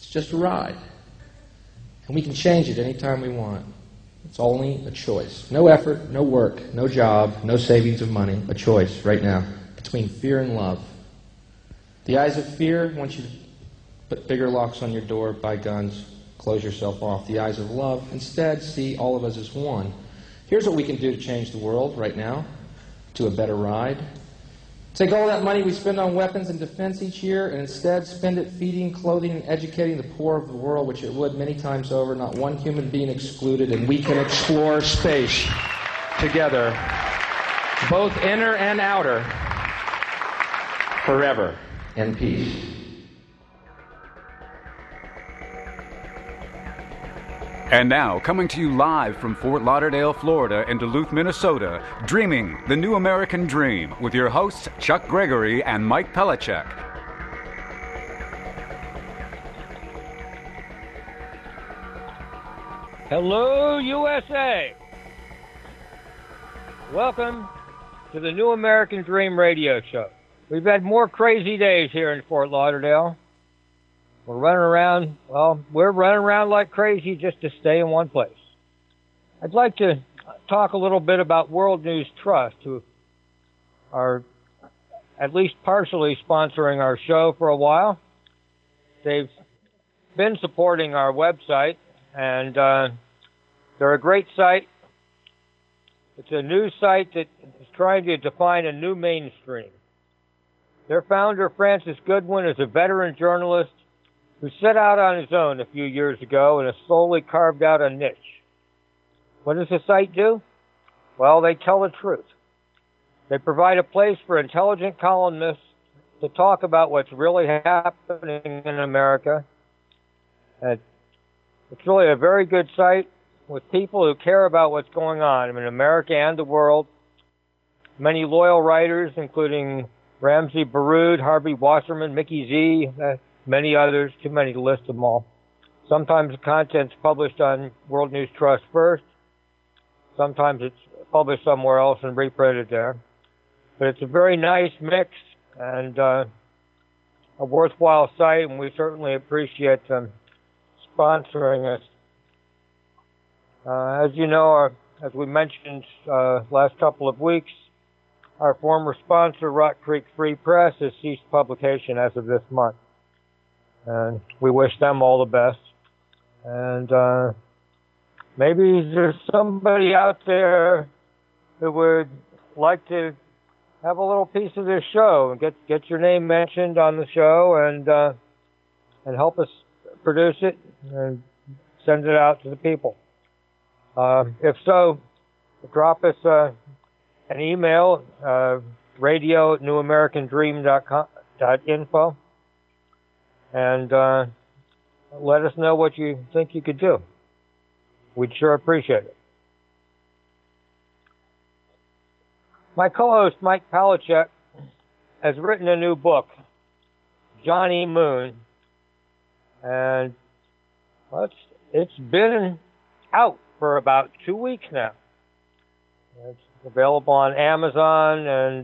It's just a ride. And we can change it anytime we want. It's only a choice. No effort, no work, no job, no savings of money. A choice right now between fear and love. The eyes of fear want you to put bigger locks on your door, buy guns, close yourself off. The eyes of love instead see all of us as one. Here's what we can do to change the world right now to a better ride. Take all that money we spend on weapons and defense each year and instead spend it feeding, clothing, and educating the poor of the world, which it would many times over, not one human being excluded, and we can explore space together, both inner and outer, forever in peace. And now, coming to you live from Fort Lauderdale, Florida, and Duluth, Minnesota, Dreaming the New American Dream, with your hosts Chuck Gregory and Mike Pellichek. Hello, USA! Welcome to the New American Dream radio show. We've had more crazy days here in Fort Lauderdale. We're running around like crazy just to stay in one place. I'd like to talk a little bit about World News Trust, who are at least partially sponsoring our show for a while. They've been supporting our website, and they're a great site. It's a news site that is trying to define a new mainstream. Their founder, Francis Goodwin, is a veteran journalist who set out on his own a few years ago and has slowly carved out a niche. What does the site do? Well, they tell the truth. They provide a place for intelligent columnists to talk about what's really happening in America. And it's really a very good site with people who care about what's going on in America and the world. Many loyal writers, including Ramsey Baroud, Harvey Wasserman, Mickey Z, many others, too many to list them all. Sometimes the content's published on World News Trust first. Sometimes it's published somewhere else and reprinted there. But it's a very nice mix and a worthwhile site, and we certainly appreciate them sponsoring us. As you know, as we mentioned last couple of weeks, our former sponsor, Rock Creek Free Press, has ceased publication as of this month. And we wish them all the best. And maybe there's somebody out there who would like to have a little piece of this show and get your name mentioned on the show and help us produce it and send it out to the people. If so, drop us an email, radio@newamericandream.info. And let us know what you think you could do. We'd sure appreciate it. My co-host, Mike Pellichek, has written a new book, Johnny Moon, and it's been out for about 2 weeks now. It's available on Amazon and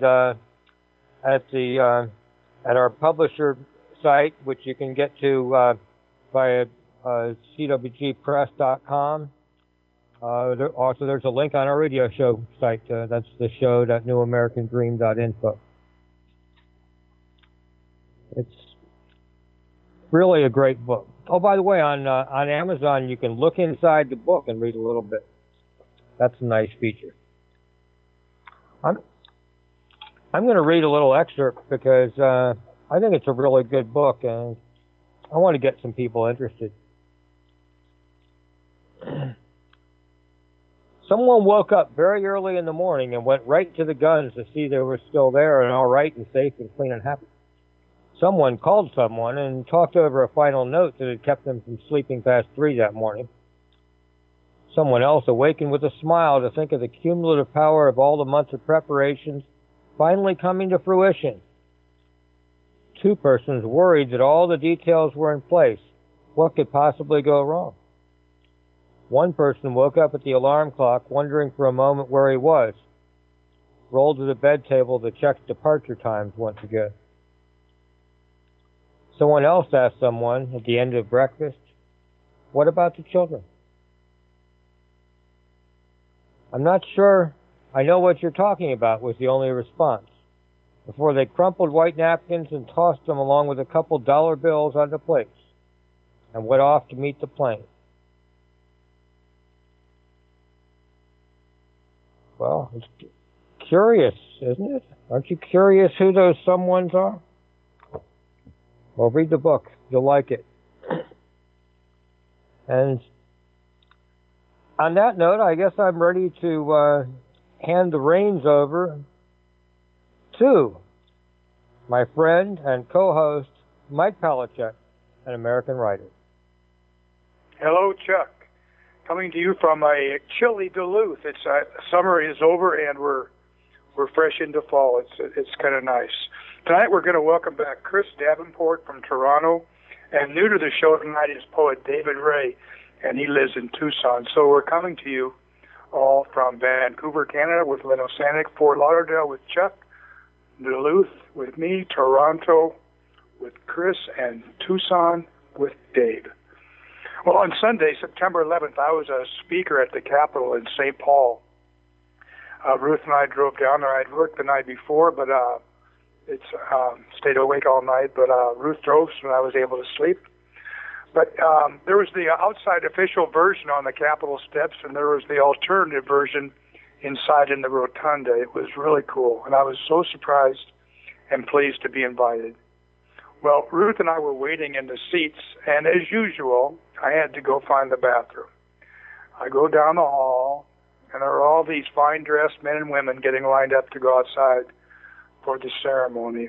at our publisher site, which you can get to via cwgpress.com. There's a link on our radio show site. That's the show.newamericandream.info. It's really a great book. Oh, by the way, on Amazon, you can look inside the book and read a little bit. That's a nice feature. I'm going to read a little excerpt because I think it's a really good book, and I want to get some people interested. Someone woke up very early in the morning and went right to the guns to see they were still there and all right and safe and clean and happy. Someone called someone and talked over a final note that had kept them from sleeping past 3 that morning. Someone else awakened with a smile to think of the cumulative power of all the months of preparations finally coming to fruition. 2 persons worried that all the details were in place. What could possibly go wrong? 1 person woke up at the alarm clock, wondering for a moment where he was. Rolled to the bed table to check departure times once again. Someone else asked someone at the end of breakfast, "What about the children?" "I'm not sure I know what you're talking about," was the only response, before they crumpled white napkins and tossed them along with a couple dollar bills onto plates and went off to meet the plane. Well, it's curious, isn't it? Aren't you curious who those someones are? Well, read the book. You'll like it. And on that note, I guess I'm ready to hand the reins over to my friend and co-host, Mike Pellichek, an American writer. Hello, Chuck. Coming to you from a chilly Duluth. It's summer is over and we're fresh into fall. It's kind of nice. Tonight we're going to welcome back Chris Davenport from Toronto, and new to the show tonight is poet David Ray, and he lives in Tucson. So we're coming to you all from Vancouver, Canada, with Leno Sanik, Fort Lauderdale with Chuck, Duluth with me, Toronto with Chris, and Tucson with Dave. Well, on Sunday, September 11th, I was a speaker at the Capitol in St. Paul. Ruth and I drove down there. I'd worked the night before, but stayed awake all night. But Ruth drove, so I was able to sleep. But there was the outside official version on the Capitol steps, and there was the alternative version inside in the rotunda. It was really cool, and I was so surprised and pleased to be invited. Well, Ruth and I were waiting in the seats, and as usual, I had to go find the bathroom. I go down the hall, and there are all these fine-dressed men and women getting lined up to go outside for the ceremony.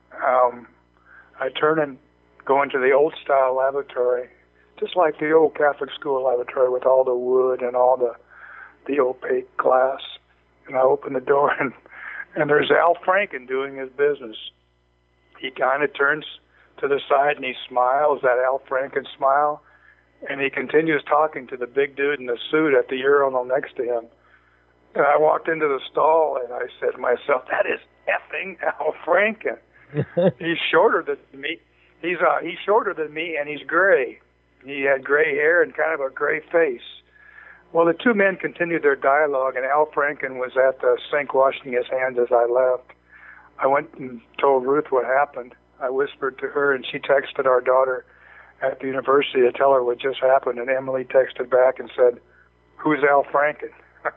I turn and go into the old-style lavatory, just like the old Catholic school lavatory with all the wood and all the opaque glass. And I open the door, and there's Al Franken doing his business. He kind of turns to the side, and he smiles, that Al Franken smile, and he continues talking to the big dude in the suit at the urinal next to him. And I walked into the stall, and I said to myself, that is effing Al Franken. He's shorter than me. He's shorter than me, and he's gray. He had gray hair and kind of a gray face. Well, the two men continued their dialogue, and Al Franken was at the sink washing his hands as I left. I went and told Ruth what happened. I whispered to her, and she texted our daughter at the university to tell her what just happened, and Emily texted back and said, "Who's Al Franken?"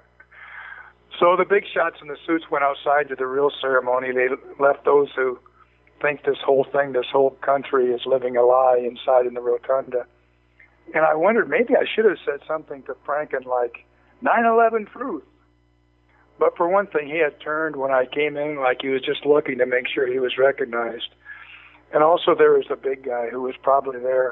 So the big shots in the suits went outside to the real ceremony. They left those who think this whole country is living a lie inside in the rotunda. And I wondered, maybe I should have said something to Franken like, 9/11 truth. But for one thing, he had turned when I came in like he was just looking to make sure he was recognized. And also there was a big guy who was probably there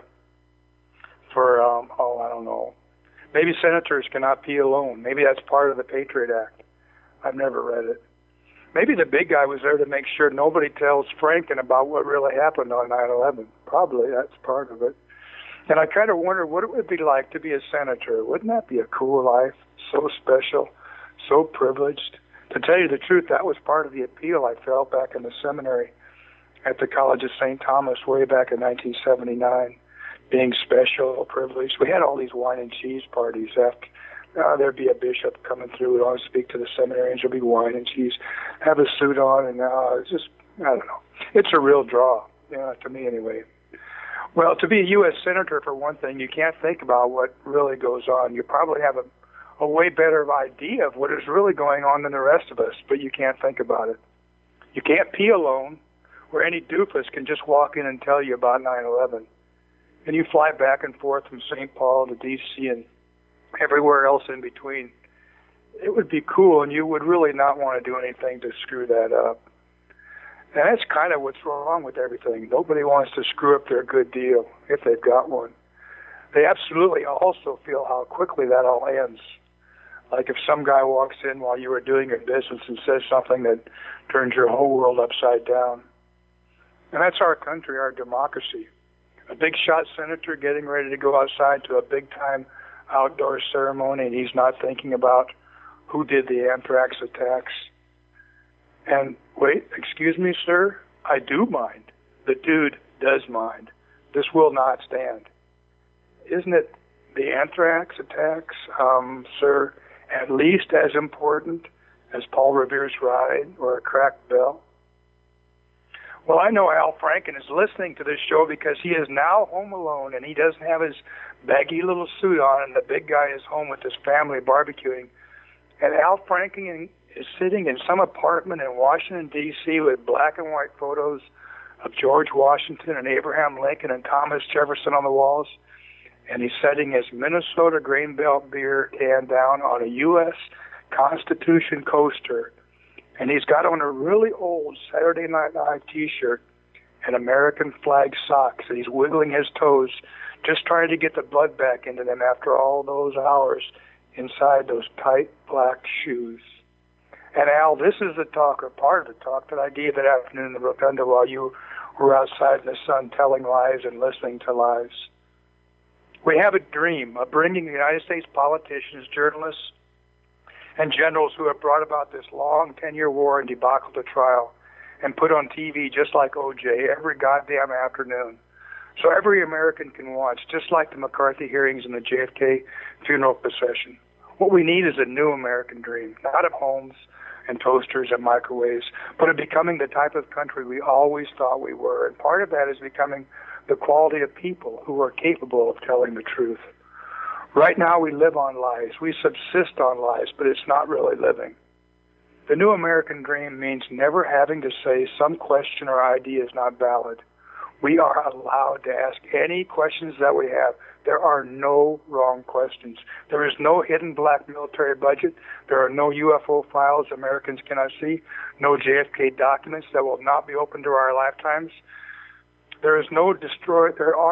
for, I don't know. Maybe senators cannot pee alone. Maybe that's part of the Patriot Act. I've never read it. Maybe the big guy was there to make sure nobody tells Franken about what really happened on 9/11. Probably that's part of it. And I kind of wonder what it would be like to be a senator. Wouldn't that be a cool life? So special, so privileged. To tell you the truth, that was part of the appeal I felt back in the seminary at the College of St. Thomas way back in 1979, being special, privileged. We had all these wine and cheese parties after. There'd be a bishop coming through who would always speak to the seminarians. There'd be wine and cheese, have a suit on, and it's just, I don't know. It's a real draw, to me anyway. Well, to be a U.S. Senator, for one thing, you can't think about what really goes on. You probably have a way better idea of what is really going on than the rest of us, but you can't think about it. You can't pee alone, where any doofus can just walk in and tell you about 9/11. And you fly back and forth from St. Paul to D.C. and everywhere else in between. It would be cool, and you would really not want to do anything to screw that up. And that's kind of what's wrong with everything. Nobody wants to screw up their good deal, if they've got one. They absolutely also feel how quickly that all ends. Like if some guy walks in while you were doing your business and says something that turns your whole world upside down. And that's our country, our democracy. A big shot senator getting ready to go outside to a big-time outdoor ceremony, and he's not thinking about who did the anthrax attacks. And wait, excuse me, sir, I do mind. The dude does mind. This will not stand. Isn't it the anthrax attacks, sir, at least as important as Paul Revere's ride or a cracked bell? Well, I know Al Franken is listening to this show because he is now home alone and he doesn't have his baggy little suit on, and the big guy is home with his family barbecuing. And Al Franken is sitting in some apartment in Washington, D.C. with black and white photos of George Washington and Abraham Lincoln and Thomas Jefferson on the walls. And he's setting his Minnesota Grain Belt beer can down on a U.S. Constitution coaster. And he's got on a really old Saturday Night Live T-shirt and American flag socks. And he's wiggling his toes, just trying to get the blood back into them after all those hours inside those tight black shoes. And Al, this is the talk, or part of the talk, that I gave that afternoon in the Rotunda while you were outside in the sun telling lies and listening to lies. We have a dream of bringing the United States politicians, journalists, and generals who have brought about this long 10-year war and debacle to trial and put on TV just like O.J. every goddamn afternoon. So every American can watch, just like the McCarthy hearings and the JFK funeral procession. What we need is a new American dream, not of homes and toasters and microwaves, but of becoming the type of country we always thought we were. And part of that is becoming the quality of people who are capable of telling the truth. Right now we live on lies. We subsist on lies, but it's not really living. The new American dream means never having to say some question or idea is not valid. We are allowed to ask any questions that we have. There are no wrong questions. There is no hidden black military budget. There are no UFO files Americans cannot see. No JFK documents that will not be open to our lifetimes. There are no destroyed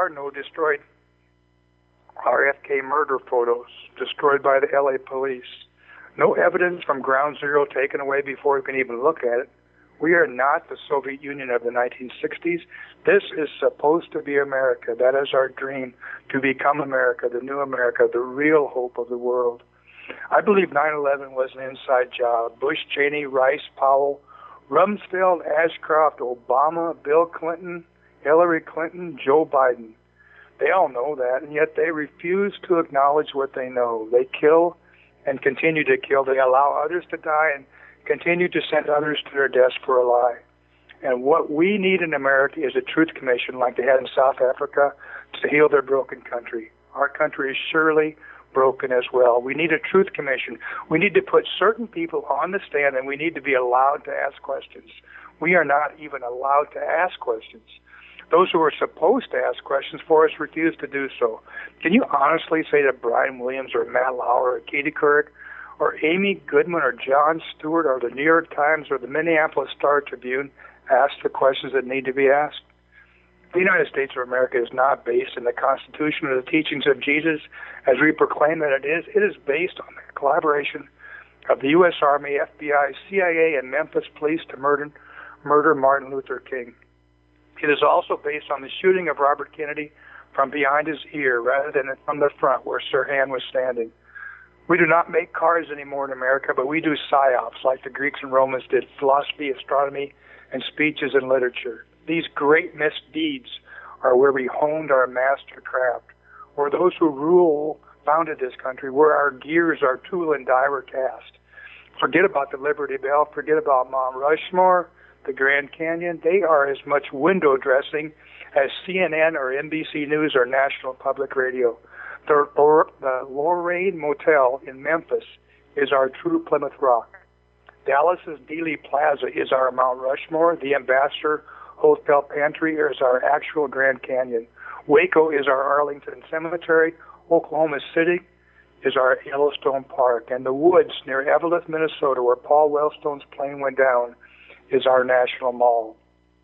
RFK murder photos destroyed by the LA police. No evidence from Ground Zero taken away before we can even look at it. We are not the Soviet Union of the 1960s. This is supposed to be America. That is our dream, to become America, the new America, the real hope of the world. I believe 9/11 was an inside job. Bush, Cheney, Rice, Powell, Rumsfeld, Ashcroft, Obama, Bill Clinton, Hillary Clinton, Joe Biden. They all know that, and yet they refuse to acknowledge what they know. They kill and continue to kill. They allow others to die and continue to send others to their deaths for a lie. And what we need in America is a truth commission like they had in South Africa to heal their broken country. Our country is surely broken as well. We need a truth commission. We need to put certain people on the stand, and we need to be allowed to ask questions. We are not even allowed to ask questions. Those who are supposed to ask questions for us refuse to do so. Can you honestly say that Brian Williams or Matt Lauer or Katie Couric or Amy Goodman or Jon Stewart or the New York Times or the Minneapolis Star-Tribune ask the questions that need to be asked? The United States of America is not based in the Constitution or the teachings of Jesus as we proclaim that it is. It is based on the collaboration of the U.S. Army, FBI, CIA, and Memphis police to murder Martin Luther King. It is also based on the shooting of Robert Kennedy from behind his ear rather than from the front where Sirhan was standing. We do not make cars anymore in America, but we do psyops like the Greeks and Romans did, philosophy, astronomy, and speeches and literature. These great misdeeds are where we honed our master craft, where those who founded this country, where our gears, our tool and die were cast. Forget about the Liberty Bell, forget about Mount Rushmore, the Grand Canyon. They are as much window dressing as CNN or NBC News or National Public Radio. The Lorraine Motel in Memphis is our true Plymouth Rock. Dallas's Dealey Plaza is our Mount Rushmore. The Ambassador Hotel Pantry is our actual Grand Canyon. Waco is our Arlington Cemetery. Oklahoma City is our Yellowstone Park. And the woods near Eveleth, Minnesota, where Paul Wellstone's plane went down, is our National Mall.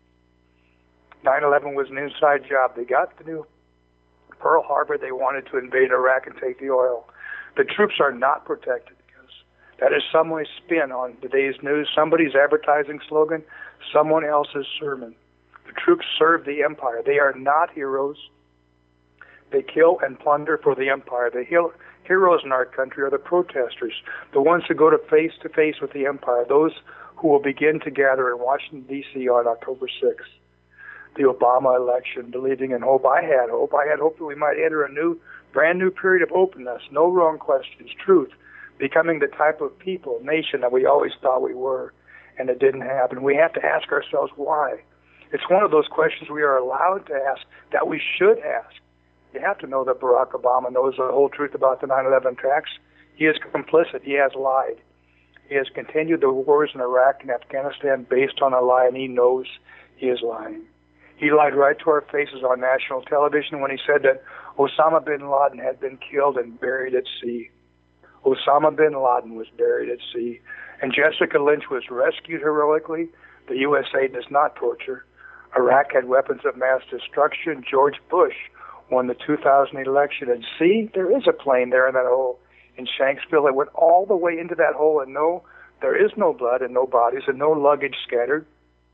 9/11 was an inside job. They got the new Pearl Harbor. They wanted to invade Iraq and take the oil. The troops are not protected because that is someone's spin on today's news, somebody's advertising slogan, someone else's sermon. The troops serve the empire. They are not heroes. They kill and plunder for the empire. The heroes in our country are the protesters, the ones who go to face with the empire, those who will begin to gather in Washington, D.C. on October 6th. the Obama election, believing in hope. I had hope. I had hope that we might enter a brand new period of openness, no wrong questions, truth, becoming the type of people, nation that we always thought we were, and it didn't happen. We have to ask ourselves why. It's one of those questions we are allowed to ask, that we should ask. You have to know that Barack Obama knows the whole truth about the 9/11 attacks. He is complicit. He has lied. He has continued the wars in Iraq and Afghanistan based on a lie, and he knows he is lying. He lied right to our faces on national television when he said that Osama bin Laden had been killed and buried at sea. Osama bin Laden was buried at sea, and Jessica Lynch was rescued heroically. The USA does not torture. Iraq had weapons of mass destruction. George Bush won the 2000 election, and see, there is a plane there in that hole in Shanksville. It went all the way into that hole, and no, there is no blood and no bodies and no luggage scattered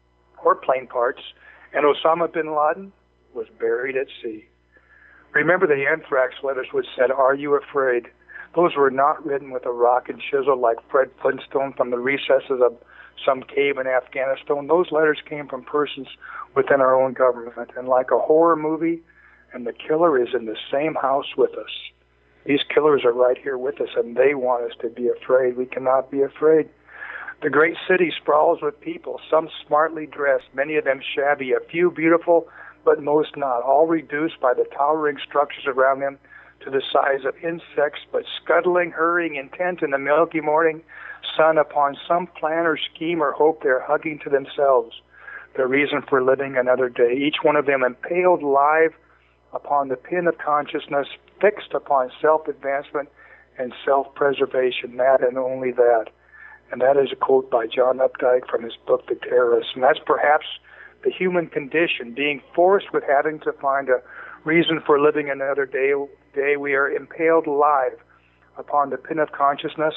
or plane parts, and Osama bin Laden was buried at sea. Remember the anthrax letters which said, "Are you afraid?" Those were not written with a rock and chisel like Fred Flintstone from the recesses of some cave in Afghanistan. Those letters came from persons within our own government, and like a horror movie, and the killer is in the same house with us. These killers are right here with us, and they want us to be afraid. We cannot be afraid. The great city sprawls with people, some smartly dressed, many of them shabby, a few beautiful, but most not, all reduced by the towering structures around them to the size of insects, but scuttling, hurrying, intent in the milky morning sun upon some plan or scheme or hope they're hugging to themselves, their reason for living another day, each one of them impaled live upon the pin of consciousness, fixed upon self-advancement and self-preservation, that and only that. And that is a quote by John Updike from his book, The Terrorists. And that's perhaps the human condition, being forced with having to find a reason for living another day. We are impaled live upon the pin of consciousness,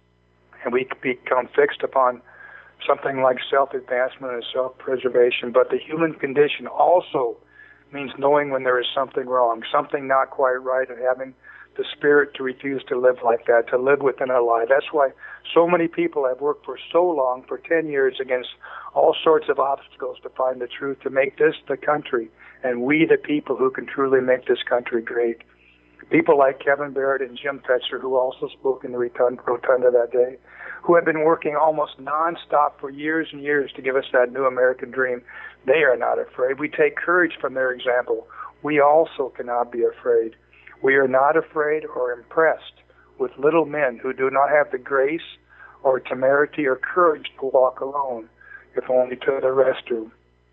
and we become fixed upon something like self-advancement and self-preservation. But the human condition also means knowing when there is something wrong, something not quite right, and having the spirit to refuse to live like that, to live within a lie. That's why so many people have worked for so long, for 10 years, against all sorts of obstacles to find the truth, to make this the country, and we the people who can truly make this country great. People like Kevin Barrett and Jim Fetzer, who also spoke in the rotunda that day, who have been working almost nonstop for years and years to give us that new American dream, they are not afraid. We take courage from their example. We also cannot be afraid. We are not afraid or impressed with little men who do not have the grace or temerity or courage to walk alone, if only to the restroom.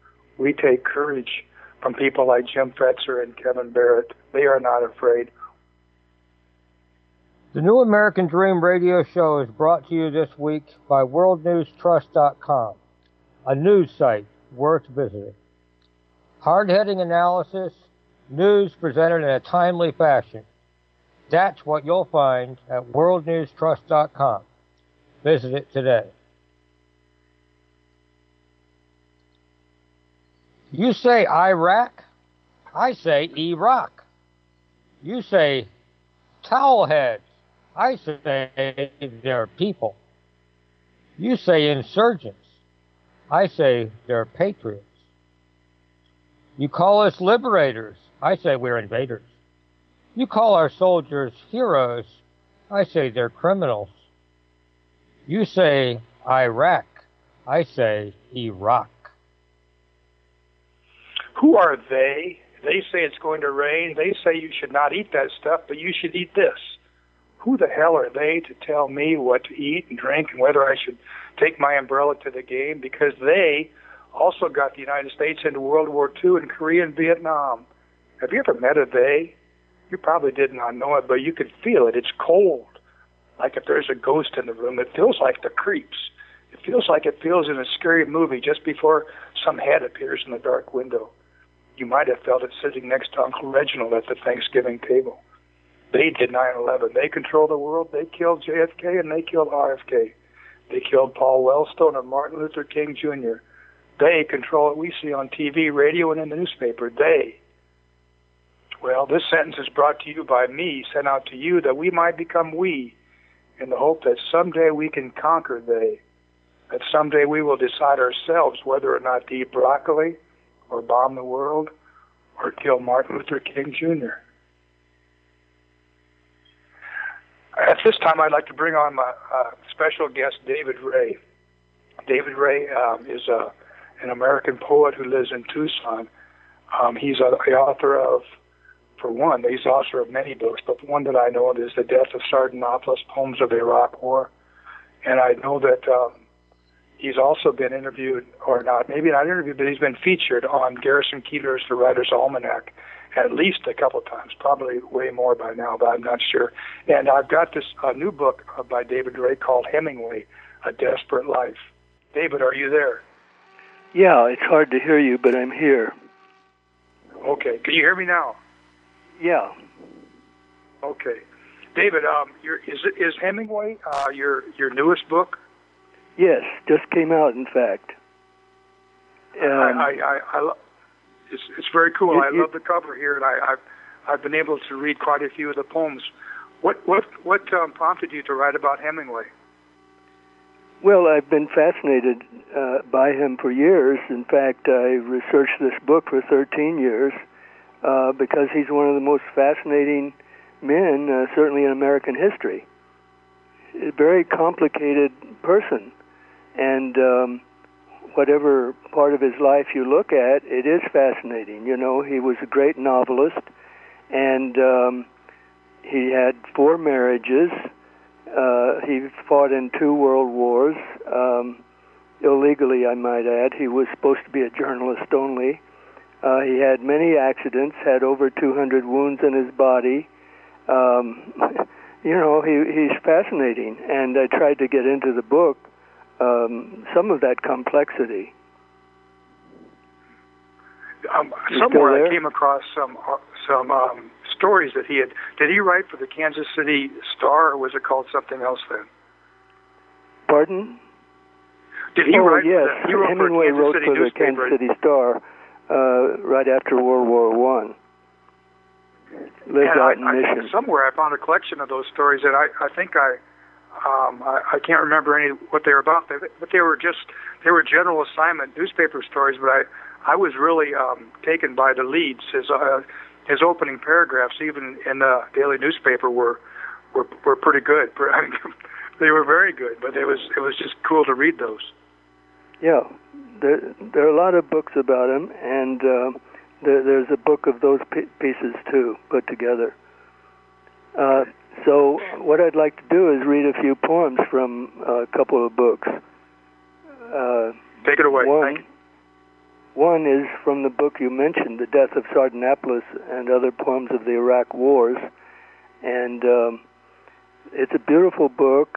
We take courage from people like Jim Fetzer and Kevin Barrett. They are not afraid. The New American Dream radio show is brought to you this week by WorldNewsTrust.com, a news site worth visiting. Hard-hitting analysis, news presented in a timely fashion. That's what you'll find at WorldNewsTrust.com. Visit it today. You say Iraq, I say Iraq. You say towelheads, I say they're people. You say insurgents, I say they're patriots. You call us liberators, I say we're invaders. You call our soldiers heroes, I say they're criminals. You say Iraq, I say Iraq. Who are they? They say it's going to rain. They say you should not eat that stuff, but you should eat this. Who the hell are they to tell me what to eat and drink and whether I should take my umbrella to the game? Because they also got the United States into World War II and Korea and Vietnam. Have you ever met a they? You probably did not know it, but you could feel it. It's cold. Like if there's a ghost in the room, it feels like the creeps. It feels like it feels in a scary movie just before some head appears in the dark window. You might have felt it sitting next to Uncle Reginald at the Thanksgiving table. They did 9/11. They control the world. They killed JFK and they killed RFK. They killed Paul Wellstone and Martin Luther King Jr. They control what we see on TV, radio, and in the newspaper. They. Well, this sentence is brought to you by me, sent out to you, that we might become we, in the hope that someday we can conquer they, that someday we will decide ourselves whether or not to eat broccoli or bomb the world or kill Martin Luther King Jr.? At this time, I'd like to bring on my special guest, David Ray. David Ray is an American poet who lives in Tucson. He's the author of, for one, he's the author of many books, but one that I know of is The Death of Sardanapalus, Poems of the Iraq War. And I know that he's also been interviewed, or not, maybe not interviewed, but he's been featured on Garrison Keillor's The Writer's Almanac at least a couple of times, probably way more by now, but I'm not sure. And I've got this new book by David Ray called Hemingway, A Desperate Life. David, are you there? Yeah, it's hard to hear you, but I'm here. Okay. Can you hear me now? Yeah. Okay. David, is Hemingway your newest book? Yes, just came out, in fact. It's very cool. I love the cover here, and I've been able to read quite a few of the poems. What prompted you to write about Hemingway? Well, I've been fascinated by him for years. In fact, I researched this book for 13 years because he's one of the most fascinating men, certainly in American history. A very complicated person, and whatever part of his life you look at, it is fascinating. You know, he was a great novelist, and he had 4 marriages. He fought in 2 world wars, illegally, I might add. He was supposed to be a journalist only. He had many accidents, had over 200 wounds in his body. You know, he's fascinating, and I tried to get into the book some of that complexity. Somewhere I came across some stories that he had. Did he write for the Kansas City Star, or was it called something else then? Pardon? Did he write? Yes, he wrote Hemingway wrote for the Kansas City Star right after World War I. Lived out in Mission. Somewhere I found a collection of those stories, and I think I can't remember what they were about, but they were general assignment newspaper stories. But I was really taken by the leads. His opening paragraphs, even in the daily newspaper, were pretty good. They were very good, but it was just cool to read those. Yeah, there are a lot of books about him, and there's a book of those pieces too, put together. So what I'd like to do is read a few poems from a couple of books. Take it away. One is from the book you mentioned, The Death of Sardanapalus and Other Poems of the Iraq Wars. And it's a beautiful book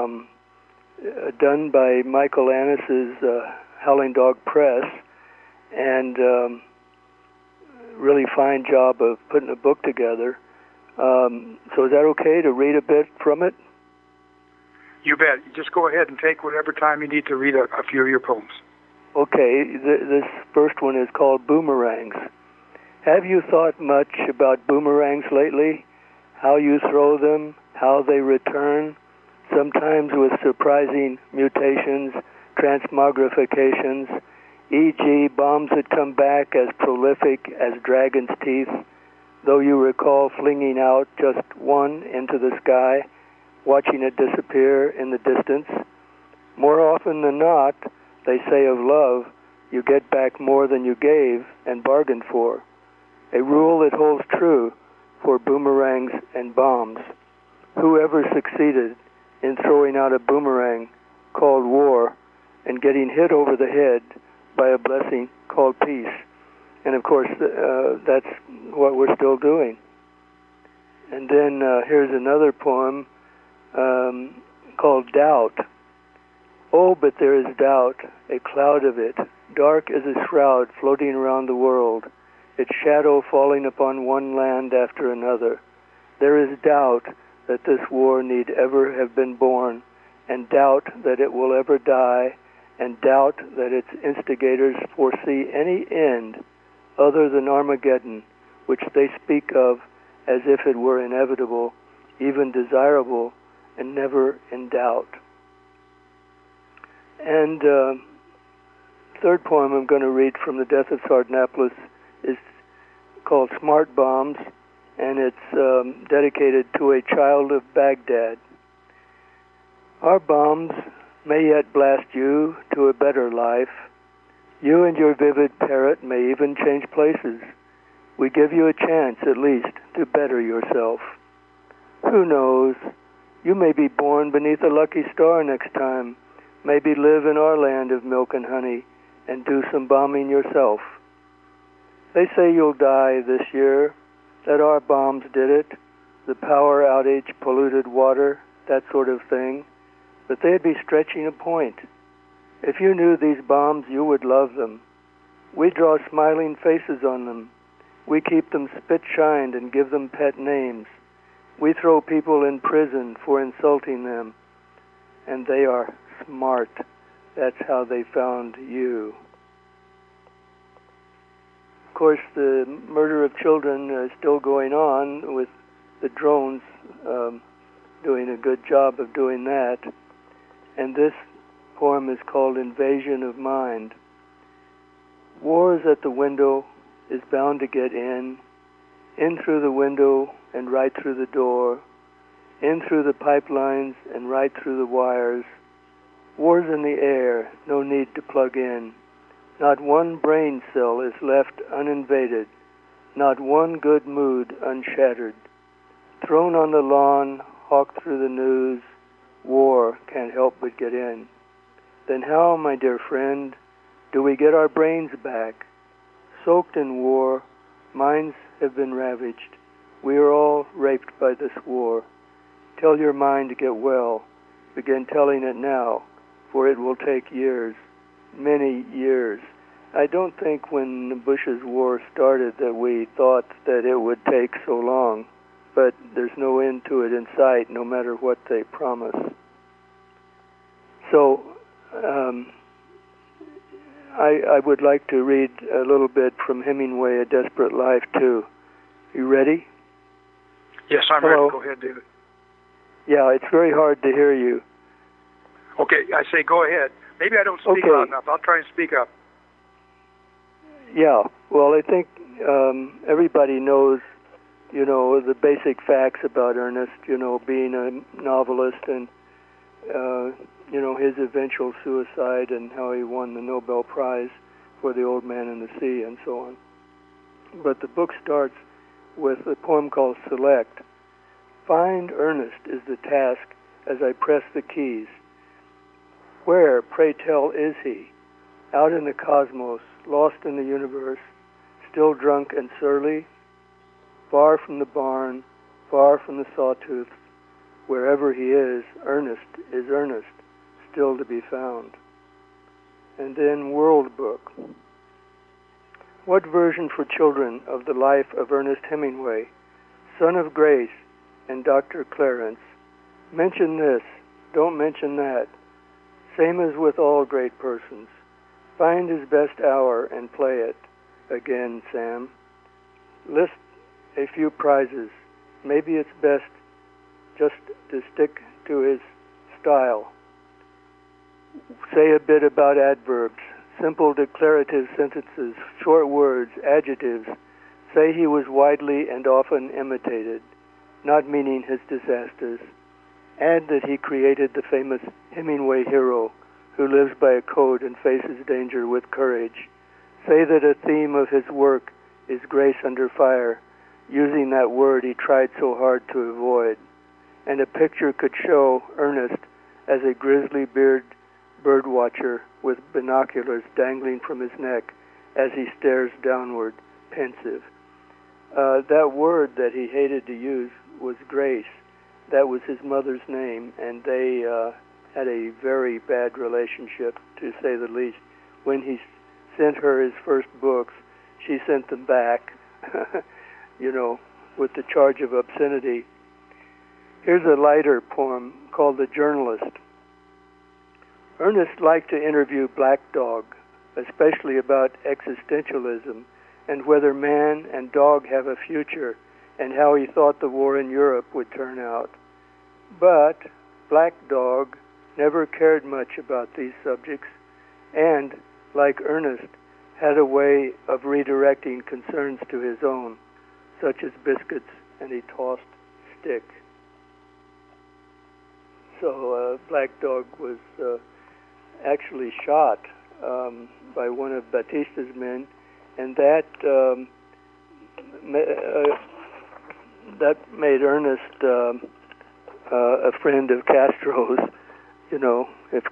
done by Michael Annis's Howling Dog Press, and really fine job of putting a book together. So is that okay to read a bit from it? You bet. Just go ahead and take whatever time you need to read a few of your poems. Okay, this first one is called Boomerangs. Have you thought much about boomerangs lately? How you throw them, how they return, sometimes with surprising mutations, transmogrifications, e.g. bombs that come back as prolific as dragon's teeth, though you recall flinging out just one into the sky, watching it disappear in the distance. More often than not, they say of love, you get back more than you gave and bargained for. A rule that holds true for boomerangs and bombs. Whoever succeeded in throwing out a boomerang called war and getting hit over the head by a blessing called peace. And of course, that's what we're still doing. And then here's another poem called Doubt. Oh, but there is doubt, a cloud of it, dark as a shroud floating around the world, its shadow falling upon one land after another. There is doubt that this war need ever have been born, and doubt that it will ever die, and doubt that its instigators foresee any end other than Armageddon, which they speak of as if it were inevitable, even desirable, and never in doubt. And third poem I'm going to read from The Death of Sardanapalus is called Smart Bombs, and it's dedicated to a child of Baghdad. Our bombs may yet blast you to a better life. You and your vivid parrot may even change places. We give you a chance, at least, to better yourself. Who knows? You may be born beneath a lucky star next time, maybe live in our land of milk and honey, and do some bombing yourself. They say you'll die this year, that our bombs did it, the power outage, polluted water, that sort of thing, but they'd be stretching a point. If you knew these bombs, you would love them. We draw smiling faces on them. We keep them spit-shined and give them pet names. We throw people in prison for insulting them. And they are smart. That's how they found you. Of course, the murder of children is still going on, with the drones doing a good job of doing that. And this poem is called Invasion of Mind. War is at the window, is bound to get in through the window and right through the door, in through the pipelines and right through the wires. War's in the air, no need to plug in. Not one brain cell is left uninvaded, not one good mood unshattered. Thrown on the lawn, hawked through the news, war can't help but get in. Then how, my dear friend, do we get our brains back? Soaked in war, minds have been ravaged. We are all raped by this war. Tell your mind to get well. Begin telling it now, for it will take years, many years. I don't think when Bush's war started that we thought that it would take so long, but there's no end to it in sight, no matter what they promise. So, I would like to read a little bit from Hemingway, A Desperate Life, too. You ready? Yes, I'm Hello? ready. Go ahead, David. Yeah, it's very hard to hear you. Okay, I say go ahead. Maybe I don't speak loud enough. I'll try and speak up. Yeah, well, I think everybody knows, the basic facts about Ernest, being a novelist and, his eventual suicide and how he won the Nobel Prize for The Old Man and the Sea and so on. But the book starts with a poem called Select. Find Ernest is the task as I press the keys. Where, pray tell, is he? Out in the cosmos, lost in the universe, still drunk and surly? Far from the barn, far from the sawtooth, wherever he is Ernest, still to be found. And then World Book. What version for children of the life of Ernest Hemingway, son of Grace and Dr. Clarence? Mention this, don't mention that. Same as with all great persons. Find his best hour and play it. Again, Sam. List a few prizes. Maybe it's best just to stick to his style. Say a bit about adverbs, simple declarative sentences, short words, adjectives. Say he was widely and often imitated, not meaning his disasters. Add that he created the famous Hemingway hero who lives by a code and faces danger with courage. Say that a theme of his work is grace under fire, using that word he tried so hard to avoid. And a picture could show Ernest as a grizzly bird watcher with binoculars dangling from his neck as he stares downward, pensive. That word that he hated to use was grace. That was his mother's name, and they had a very bad relationship, to say the least. When he sent her his first books, she sent them back, with the charge of obscenity. Here's a lighter poem called The Journalist. Ernest liked to interview Black Dog, especially about existentialism and whether man and dog have a future and how he thought the war in Europe would turn out. But Black Dog never cared much about these subjects, and like Ernest, had a way of redirecting concerns to his own, such as biscuits and a tossed stick. So Black Dog was actually shot by one of Batista's men, and that made Ernest a friend of Castro's. You know, if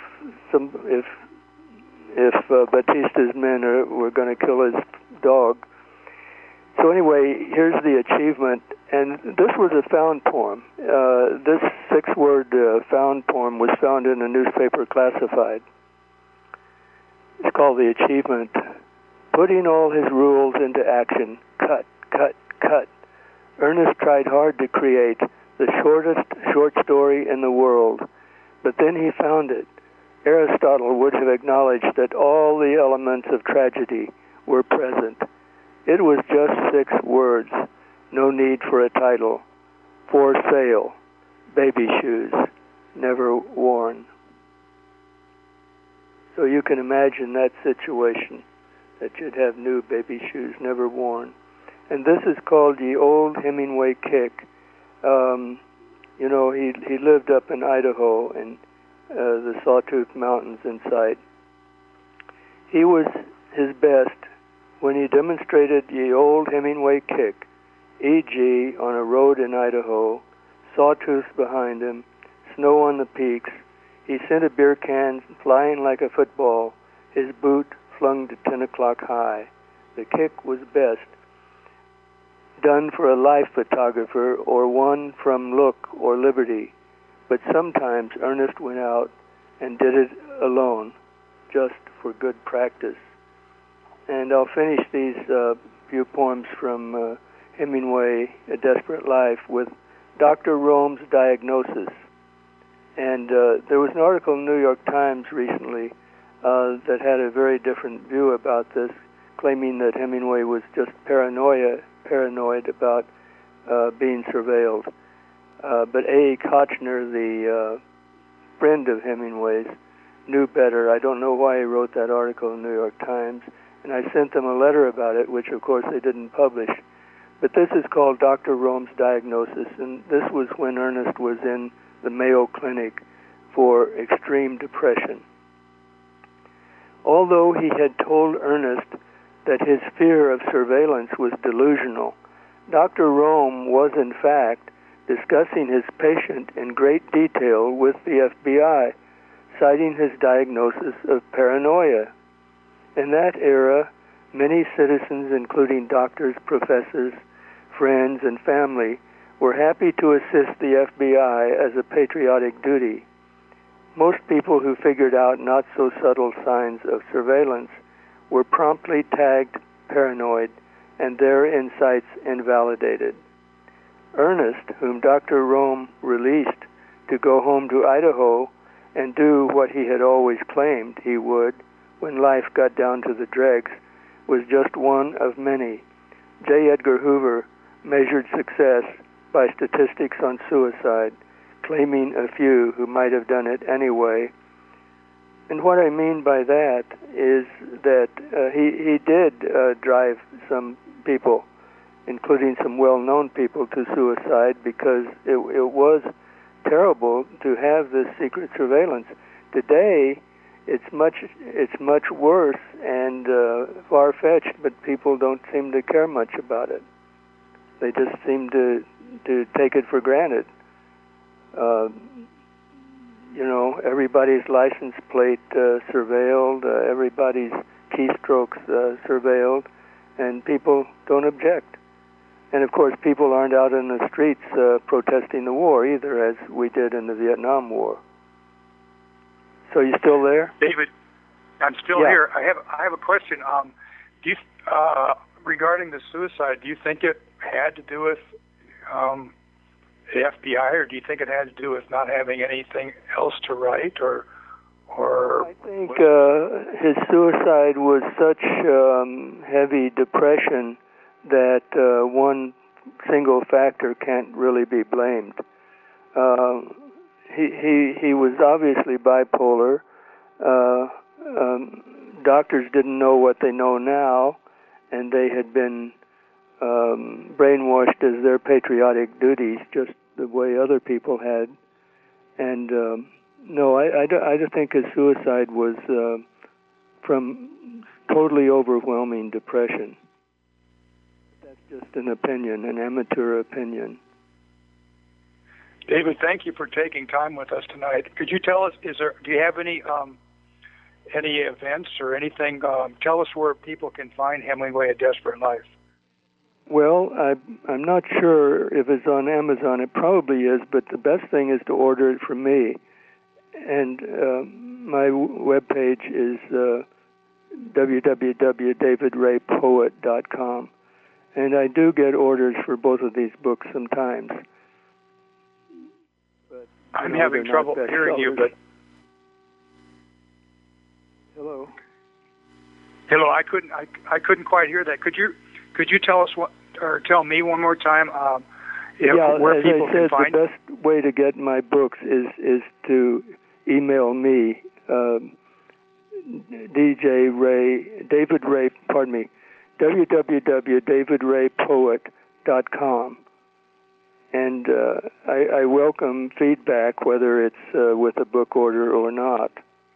Batista's men were going to kill his dog. So anyway, here's the achievement, and this was a found poem. This 6-word found poem was found in a newspaper classified. It's called The Achievement. Putting all his rules into action, cut, cut, cut. Ernest tried hard to create the shortest short story in the world, but then he found it. Aristotle would have acknowledged that all the elements of tragedy were present. It was just 6 words, no need for a title. For sale, baby shoes, never worn. So you can imagine that situation, that you'd have new baby shoes, never worn. And this is called the Old Hemingway Kick. You know, he lived up in Idaho and the Sawtooth Mountains inside. He was his best when he demonstrated the old Hemingway kick, e.g. on a road in Idaho, sawtooths behind him, snow on the peaks. He sent a beer can flying like a football, his boot flung to 10 o'clock high. The kick was best, done for a life photographer or one from Look or Liberty. But sometimes Ernest went out and did it alone, just for good practice. And I'll finish these few poems from Hemingway, A Desperate Life, with Dr. Rome's diagnosis. And there was an article in the New York Times recently that had a very different view about this, claiming that Hemingway was just paranoid about being surveilled. But A. Kochner, the friend of Hemingway's, knew better. I don't know why he wrote that article in the New York Times, and I sent them a letter about it, which of course they didn't publish. But this is called Dr. Rome's diagnosis, and this was when Ernest was in the Mayo Clinic for extreme depression. Although he had told Ernest that his fear of surveillance was delusional, Dr. Rome was in fact discussing his patient in great detail with the FBI, citing his diagnosis of paranoia. In that era, many citizens, including doctors, professors, friends, and family, were happy to assist the FBI as a patriotic duty. Most people who figured out not-so-subtle signs of surveillance were promptly tagged paranoid and their insights invalidated. Ernest, whom Dr. Rome released to go home to Idaho and do what he had always claimed he would when life got down to the dregs, was just one of many. J. Edgar Hoover measured success by statistics on suicide, claiming a few who might have done it anyway. And what I mean by that is that he did drive some people, including some well-known people, to suicide because it was terrible to have this secret surveillance. Today, it's much worse and far-fetched, but people don't seem to care much about it. They just seem to take it for granted. You know, everybody's license plate surveilled, everybody's keystrokes surveilled, and people don't object. And of course, people aren't out in the streets protesting the war either, as we did in the Vietnam War. So you still there, David? I'm still here. I have a question. Do you, regarding the suicide, do you think it had to do with the FBI, or do you think it had to do with not having anything else to write, or? I think his suicide was such heavy depression that one single factor can't really be blamed. He was obviously bipolar. doctors didn't know what they know now, and they had been brainwashed as their patriotic duties, just the way other people had. And no, I don't think his suicide was from totally overwhelming depression. That's just an opinion, an amateur opinion. David, thank you for taking time with us tonight. Could you tell us, do you have any events or anything? Tell us where people can find Hemingway: A Desperate Life. Well, I'm not sure if it's on Amazon. It probably is, but the best thing is to order it from me. And my webpage is www.davidraypoet.com. And I do get orders for both of these books sometimes. But, I'm having trouble hearing you, but... Hello? Hello, I couldn't quite hear that. Could you tell us tell me one more time where as people I said, can find? the best way to get my books is to email me, www.davidraypoet.com, and I welcome feedback, whether it's with a book order or not.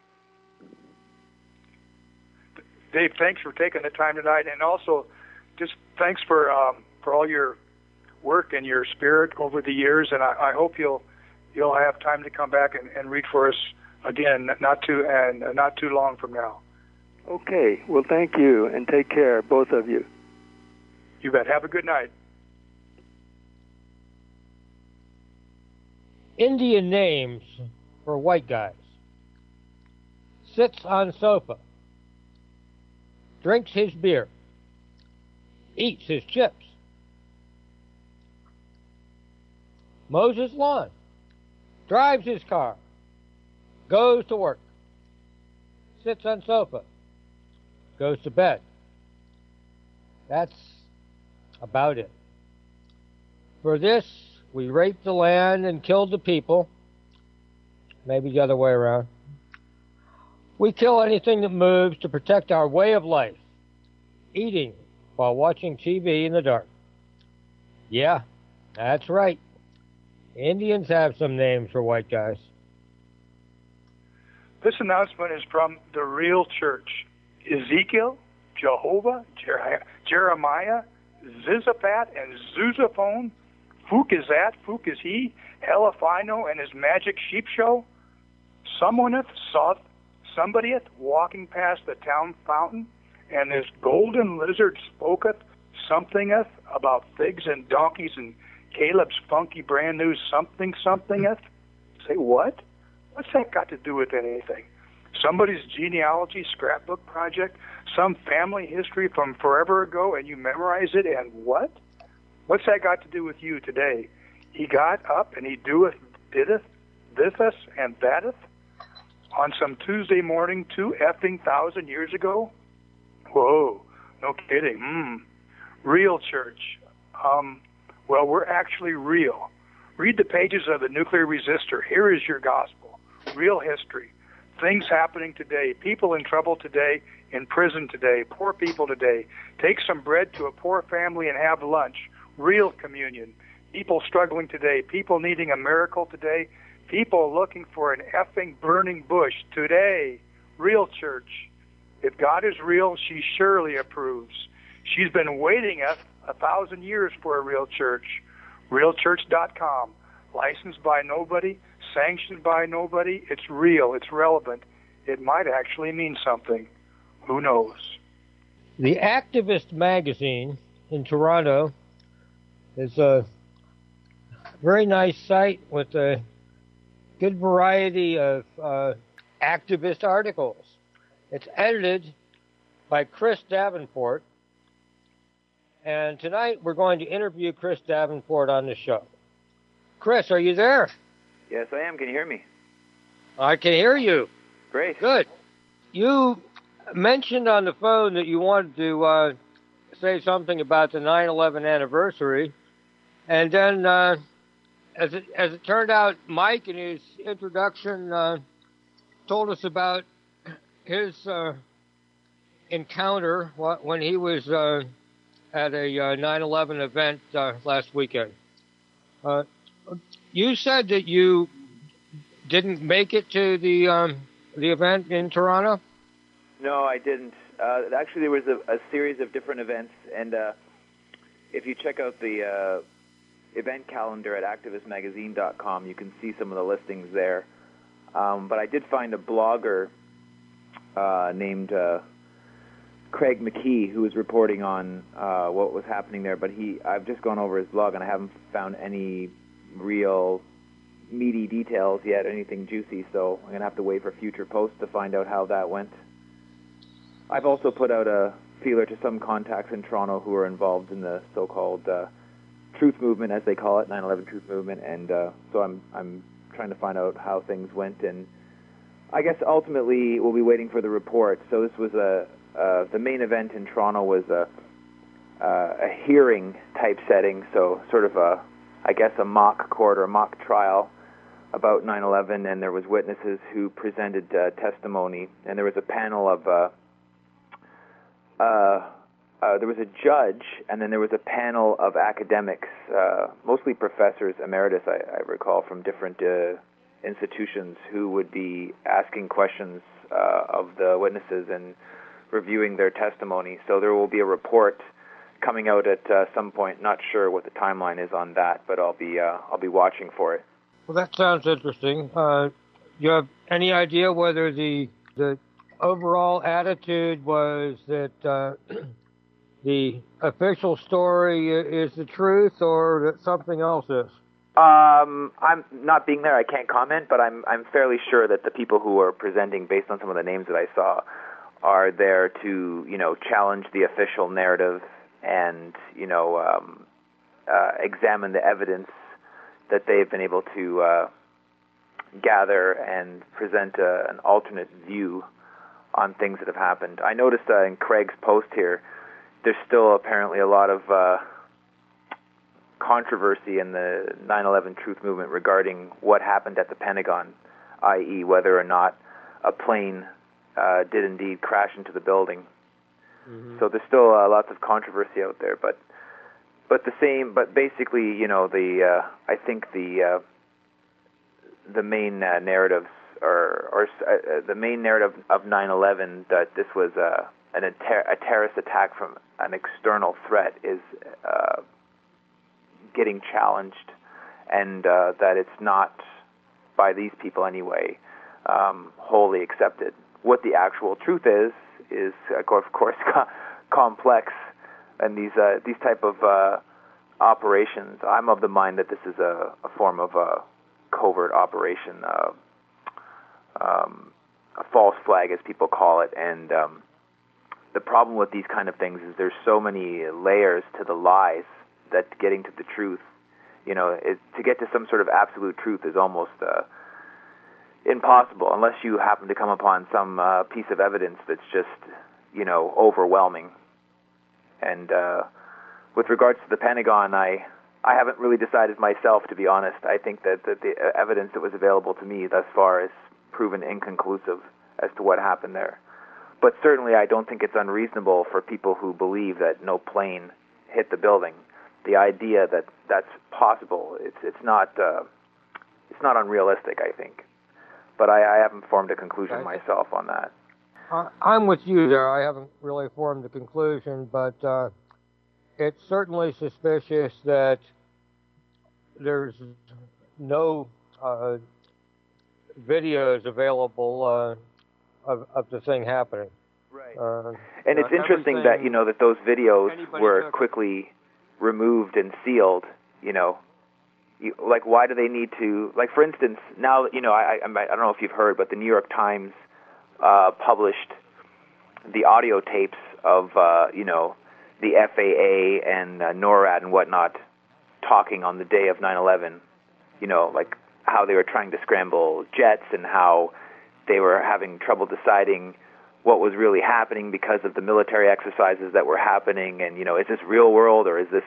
Dave, thanks for taking the time tonight, and also just thanks for all your work and your spirit over the years. And I hope you'll have time to come back and read for us again, not too long from now. Okay. Well, thank you, and take care, both of you. You bet. Have a good night. Indian names for white guys. Sits on sofa. Drinks his beer. Eats his chips. Mows his lawn. Drives his car. Goes to work. Sits on sofa. Goes to bed. That's about it. For this, we raped the land and killed the people. Maybe the other way around. We kill anything that moves to protect our way of life. Eating while watching TV in the dark. Yeah, that's right. Indians have some names for white guys. This announcement is from the Real Church. Ezekiel, Jehovah, Jeremiah, Zizaphat, and Zuzaphone. Fook is that, Fook is he, Helifino and his magic sheep show. Someone'th saw somebody'th walking past the town fountain, and this golden lizard spoketh something'th about figs and donkeys and Caleb's funky brand new something'th. Say what? What's that got to do with anything? Somebody's genealogy scrapbook project, some family history from forever ago, and you memorize it, and what? What's that got to do with you today? He got up and he doeth, dideth, thitheth, and thateth on some Tuesday morning 2,000 years ago? Whoa, no kidding. Real church. Well, we're actually real. Read the pages of the Nuclear Resistor. Here is your gospel. Real history. Things happening today. People in trouble today. In prison today. Poor people today. Take some bread to a poor family and have lunch. Real communion. People struggling today. People needing a miracle today. People looking for an effing burning bush today. Real church. If God is real, she surely approves. She's been waiting 1,000 years for a real church. Realchurch.com. Licensed by nobody, sanctioned by nobody. It's real. It's relevant. It might actually mean something. Who knows? The Activist magazine in Toronto is a very nice site with a good variety of activist articles. It's edited by Chris Davenport, and tonight we're going to interview Chris Davenport on the show. Chris, are you there? Yes, I am. Can you hear me? I can hear you. Great. Good. You mentioned on the phone that you wanted to say something about the 9/11 anniversary, and then as it turned out, Mike in his introduction told us about his encounter when he was at a 9/11 event last weekend. You said that you didn't make it to the event in Toronto? No, I didn't. Actually, there was a series of different events, and if you check out the event calendar at activistmagazine.com, you can see some of the listings there. But I did find a blogger named Craig McKee who was reporting on what was happening there. But I've just gone over his blog, and I haven't found any real meaty details yet, anything juicy. So I'm going to have to wait for future posts to find out how that went. I've also put out a feeler to some contacts in Toronto who are involved in the so-called truth movement, as they call it, 9/11 truth movement, and so I'm trying to find out how things went, and I guess ultimately we'll be waiting for the report. So this was the main event in Toronto was a hearing type setting, so sort of a mock court or a mock trial about 9/11, and there was witnesses who presented testimony, and there was a panel of there was a judge, and then there was a panel of academics, mostly professors emeritus, I recall, from different institutions who would be asking questions of the witnesses and reviewing their testimony. So there will be a report coming out at some point. Not sure what the timeline is on that, but I'll be watching for it. Well, that sounds interesting. You have any idea whether the overall attitude was that the official story is the truth, or that something else is? I'm not being there. I can't comment, but I'm fairly sure that the people who are presenting, based on some of the names that I saw, are there to challenge the official narrative and examine the evidence that they've been able to gather and present an alternate view on things that have happened. I noticed in Craig's post here, there's still apparently a lot of controversy in the 9/11 truth movement regarding what happened at the Pentagon, i.e. whether or not a plane did indeed crash into the building. Mm-hmm. So there's still lots of controversy out there, but basically, I think the main narratives or the main narrative of 9/11, that this was a terrorist attack from an external threat, is getting challenged, and that it's not, by these people anyway, wholly accepted. What the actual truth is of course complex, and these type of operations. I'm of the mind that this is a form of a covert operation, a false flag, as people call it, and the problem with these kind of things is there's so many layers to the lies that getting to the truth, to get to some sort of absolute truth is almost impossible unless you happen to come upon some piece of evidence that's just, overwhelming. And with regards to the Pentagon, I haven't really decided myself, to be honest. I think that the evidence that was available to me thus far is proven inconclusive as to what happened there. But certainly I don't think it's unreasonable for people who believe that no plane hit the building. The idea that that's possible, it's not unrealistic, I think. But I haven't formed a conclusion myself on that. I'm with you there. I haven't really formed a conclusion, but it's certainly suspicious that there's no videos available of the thing happening. Right. And it's interesting that that those videos were quickly removed and sealed. Why do they need to? Like, for instance, now I don't know if you've heard, but the New York Times published the audio tapes of the FAA and NORAD and whatnot talking on the day of 9/11. Like how they were trying to scramble jets and how they were having trouble deciding what was really happening because of the military exercises that were happening, and is this real world or is this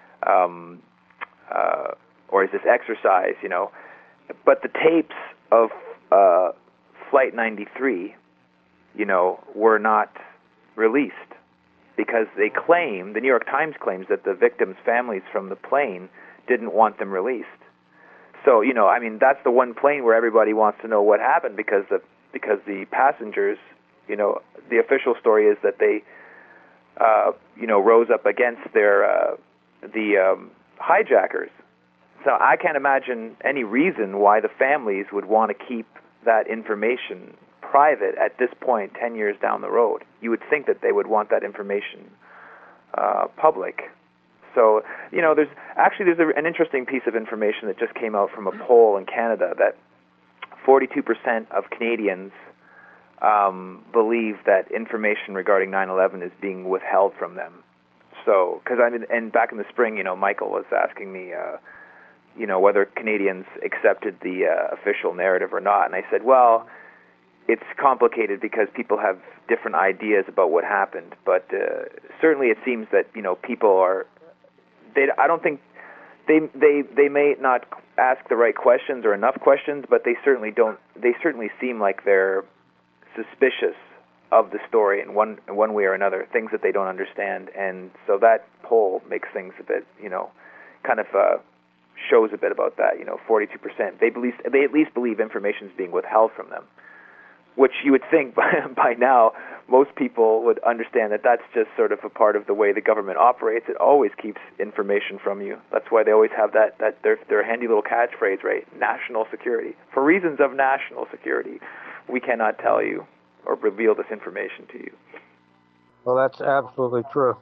exercise? But the tapes of Flight 93, were not released because the New York Times claims that the victims' families from the plane didn't want them released. So, I mean, that's the one plane where everybody wants to know what happened because the passengers, the official story is that they, rose up against the hijackers. So I can't imagine any reason why the families would want to keep that information private at this point, 10 years down the road. You would think that they would want that information public. So, there's an interesting piece of information that just came out from a poll in Canada that 42% of Canadians believe that information regarding 9/11 is being withheld from them. So, and back in the spring, Michael was asking me, whether Canadians accepted the official narrative or not, and I said, well, it's complicated because people have different ideas about what happened, but certainly it seems that people are. I don't think they may not ask the right questions or enough questions, but they certainly don't. They certainly seem like they're suspicious of the story in one way or another, things that they don't understand, and so that poll makes things a bit, kind of shows a bit about that. 42%. They at least believe information is being withheld from them, which you would think by now most people would understand that that's just sort of a part of the way the government operates. It always keeps information from you. That's why they always have that their handy little catchphrase, right? National security. For reasons of national security, we cannot tell you or reveal this information to you. Well, that's absolutely true.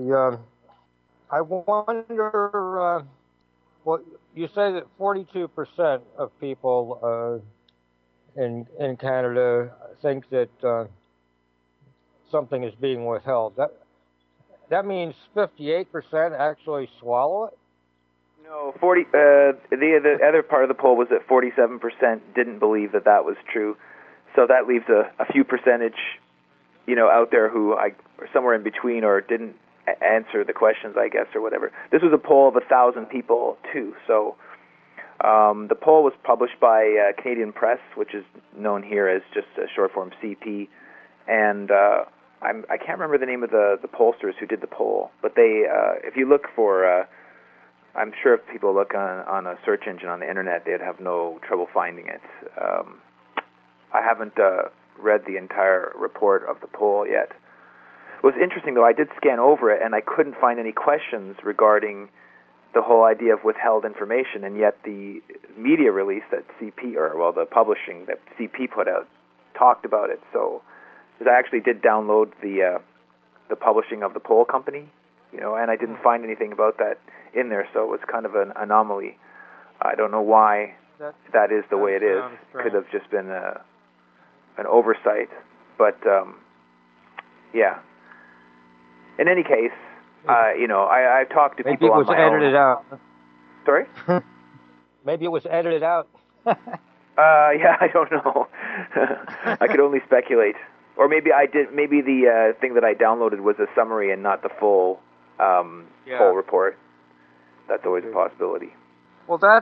I wonder, well, you say that 42% of people in Canada think that something is being withheld. That means 58% actually swallow it? No, 40. The other part of the poll was that 47% didn't believe that was true. So that leaves a few percentage, out there who are somewhere in between or didn't answer the questions, I guess, or whatever. This was a poll of 1,000 people too. So the poll was published by Canadian Press, which is known here as just a short form CP, and I can't remember the name of the pollsters who did the poll, but they, if you look for, I'm sure if people look on a search engine on the internet, they'd have no trouble finding it. I haven't read the entire report of the poll yet. It was interesting, though. I did scan over it, and I couldn't find any questions regarding the whole idea of withheld information, and yet the media release that CP, the publishing that CP put out, talked about it. So, because I actually did download the publishing of the poll company, and I didn't find anything about that in there, so it was kind of an anomaly. I don't know why that is the way it is. Could have just been an oversight, but yeah. In any case, I've talked to people on my own. Maybe it was edited out. Sorry? Maybe it was edited out. Yeah, I don't know. I could only speculate. Or maybe I did. Maybe the thing that I downloaded was a summary and not the full full report. That's always a possibility. Well, that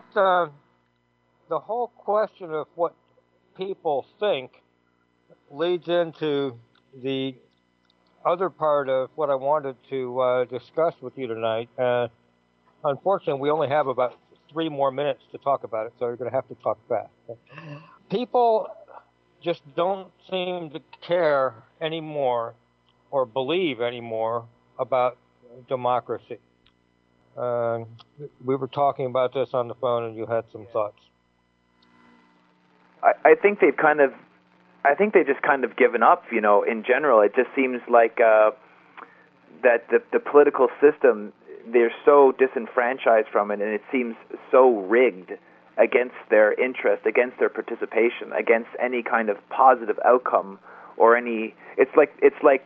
the whole question of what people think leads into the other part of what I wanted to discuss with you tonight. Unfortunately, we only have about 3 more minutes to talk about it, so you're going to have to talk fast. People just don't seem to care anymore or believe anymore about democracy. We were talking about this on the phone, and you had some thoughts. I think they've just kind of given up, in general. It just seems like that the political system, they're so disenfranchised from it, and it seems so rigged against their interest, against their participation, against any kind of positive outcome or any. It's like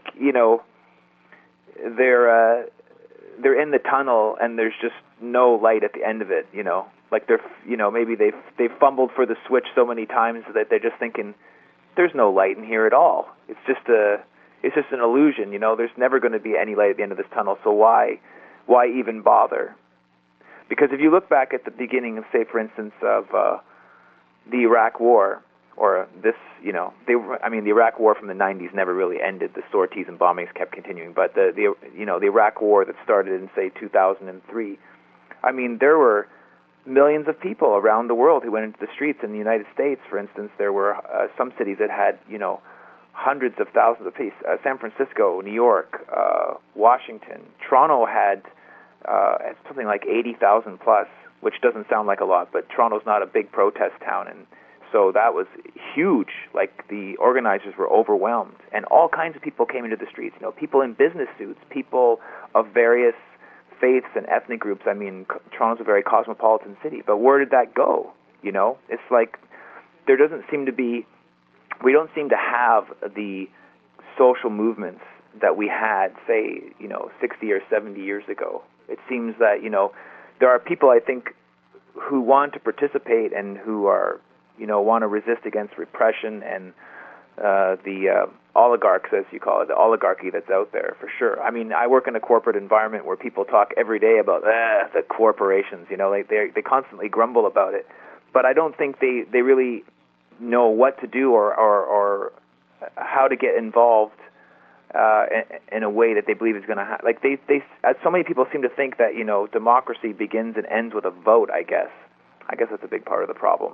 they're in the tunnel and there's just no light at the end of it. Like they're maybe they've fumbled for the switch so many times that they're just thinking there's no light in here at all. It's just an illusion. There's never going to be any light at the end of this tunnel. So why even bother? Because if you look back at the beginning of, say, for instance, of the Iraq War, or this, the Iraq War from the 90s never really ended. The sorties and bombings kept continuing, but the Iraq War that started in, say, 2003, I mean, there were millions of people around the world who went into the streets. In the United States, for instance, there were some cities that had, hundreds of thousands of people. San Francisco, New York, Washington. Toronto had something like 80,000 plus, which doesn't sound like a lot, but Toronto's not a big protest town, and so that was huge. Like, the organizers were overwhelmed, and all kinds of people came into the streets. People in business suits, people of various faiths and ethnic groups. I mean, Toronto's a very cosmopolitan city, but where did that go? It's like there doesn't seem to be, we don't seem to have the social movements that we had, say, 60 or 70 years ago. It seems that, there are people, I think, who want to participate and who are, want to resist against repression and the oligarchs, as you call it, the oligarchy that's out there, for sure. I mean, I work in a corporate environment where people talk every day about the corporations. They constantly grumble about it, but I don't think they really know what to do or how to get involved in a way that they believe is going to happen. Like, so many people seem to think that democracy begins and ends with a vote. I guess that's a big part of the problem.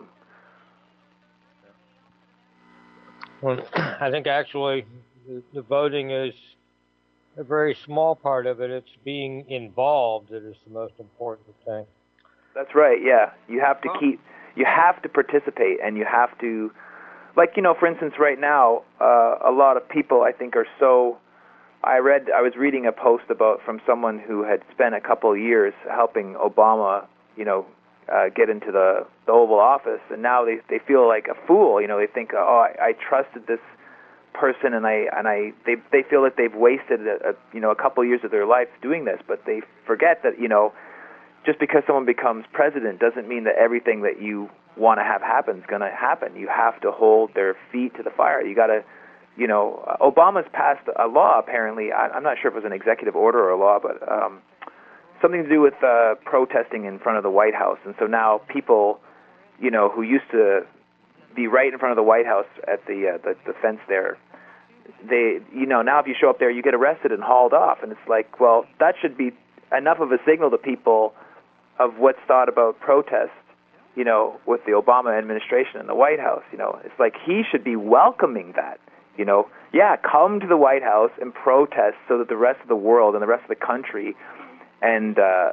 Well, I think actually the voting is a very small part of it. It's being involved that is the most important thing. That's right. Yeah, you have to participate, and you have to, for instance, right now, a lot of people, I think, are so. I was reading a post from someone who had spent a couple of years helping Obama, get into the Oval Office, and now they feel like a fool. They think, I trusted this person, and they feel that they've wasted a couple of years of their life doing this, but they forget that just because someone becomes president doesn't mean that everything that you want to have happen is going to happen. You have to hold their feet to the fire. You got to, Obama's passed a law, apparently. I'm not sure if it was an executive order or a law, but something to do with protesting in front of the White House. And so now people, who used to be right in front of the White House at the fence there, now if you show up there, you get arrested and hauled off. And it's like, well, that should be enough of a signal to people of what's thought about protest, with the Obama administration and the White House. It's like he should be welcoming that, come to the White House and protest so that the rest of the world and the rest of the country and,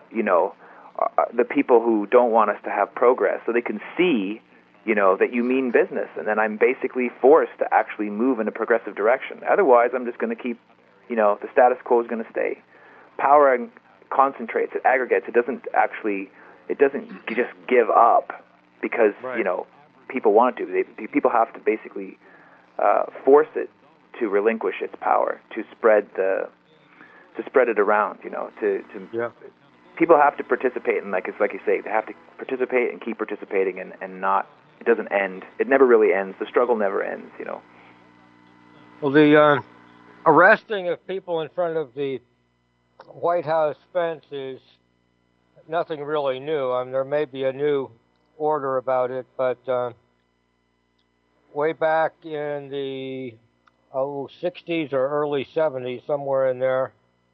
the people who don't want us to have progress, so they can see, that you mean business, and then I'm basically forced to actually move in a progressive direction. Otherwise, I'm just going to keep, the status quo is going to stay. Power concentrates, it aggregates, it doesn't just give up because, right. People want to. People have to basically force it to relinquish its power, to spread it around, Yeah. People have to participate, and like you say, they have to participate and keep participating, and not, it doesn't end. It never really ends. The struggle never ends, Well, the arresting of people in front of the White House fence is nothing really new. There may be a new order about it, but way back in the 60s or early 70s, somewhere in there,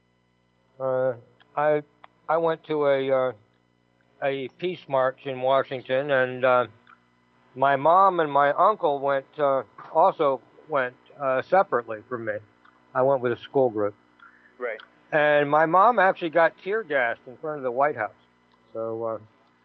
I went to a peace march in Washington, and my mom and my uncle also went separately from me. I went with a school group. Right. And my mom actually got tear gassed in front of the White House. So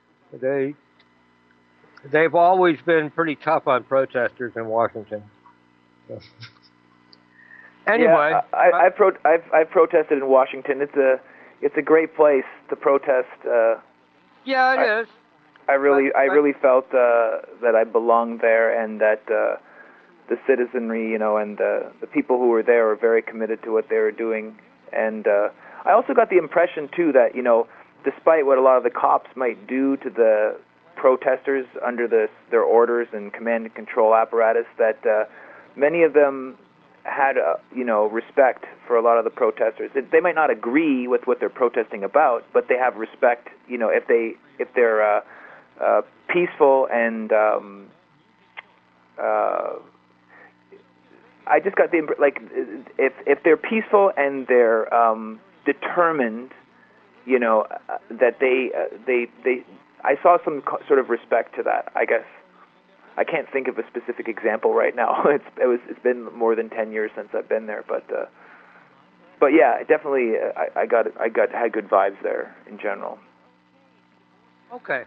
they've always been pretty tough on protesters in Washington. So. Anyway, yeah, I've protested in Washington. It's a great place to protest. Yeah, it is. I really felt that I belonged there, and that the citizenry, and the people who were there were very committed to what they were doing. And I also got the impression too that despite what a lot of the cops might do to the protesters under their orders and command and control apparatus, that many of them had respect for a lot of the protesters. They might not agree with what they're protesting about, but they have respect. If they're peaceful and I just got the like if they're peaceful and they're determined, you know, that they I saw some sort of respect to that. I guess I can't think of a specific example right now. It's been more than 10 years since I've been there, but yeah, definitely I had good vibes there in general. Okay.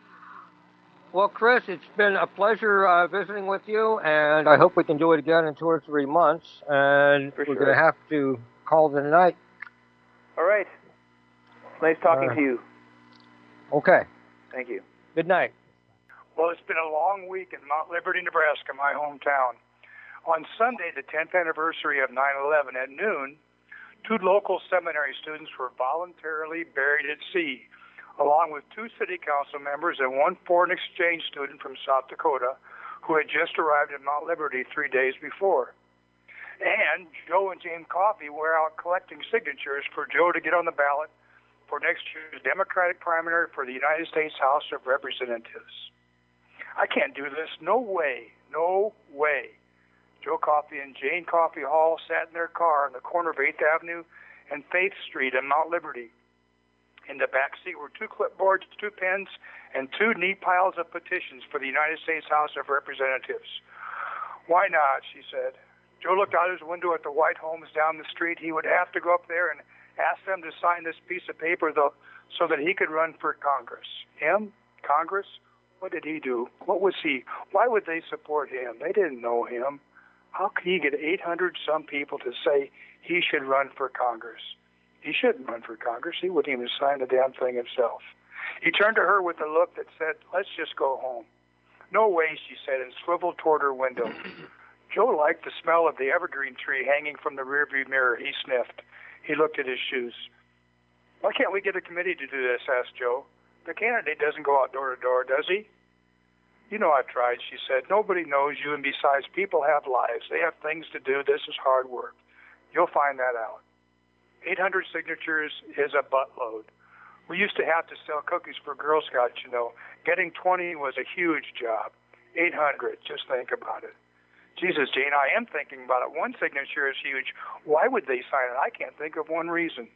Well, Chris, it's been a pleasure visiting with you, and I hope we can do it again in 2 or 3 months. And we're going to have to call it a night. All right. Nice talking to you. Okay. Thank you. Good night. Well, it's been a long week in Mount Liberty, Nebraska, my hometown. On Sunday, the 10th anniversary of 9/11 at noon, 2 local seminary students were voluntarily buried at sea, along with 2 city council members and 1 foreign exchange student from South Dakota who had just arrived at Mount Liberty 3 days before. And Joe and Jane Coffey were out collecting signatures for Joe to get on the ballot for next year's Democratic primary for the United States House of Representatives. I can't do this. No way. No way. Joe Coffey and Jane Coffey Hall sat in their car on the corner of 8th Avenue and Faith Street in Mount Liberty. In the back seat were 2 clipboards, 2 pens, and 2 neat piles of petitions for the United States House of Representatives. Why not, she said. Joe looked out his window at the white homes down the street. He would have to go up there and ask them to sign this piece of paper so that he could run for Congress. Him? Congress? What did he do? What was he? Why would they support him? They didn't know him. How could he get 800-some people to say he should run for Congress? He shouldn't run for Congress. He wouldn't even sign the damn thing himself. He turned to her with a look that said, let's just go home. No way, she said, and swiveled toward her window. Joe liked the smell of the evergreen tree hanging from the rearview mirror. He sniffed. He looked at his shoes. Why can't we get a committee to do this, asked Joe. The candidate doesn't go out door to door, does he? You know I've tried, she said. Nobody knows you, and besides, people have lives. They have things to do. This is hard work. You'll find that out. 800 signatures is a buttload. We used to have to sell cookies for Girl Scouts, you know. Getting 20 was a huge job. 800, just think about it. Jesus, Jane, I am thinking about it. 1 signature is huge. Why would they sign it? I can't think of one reason.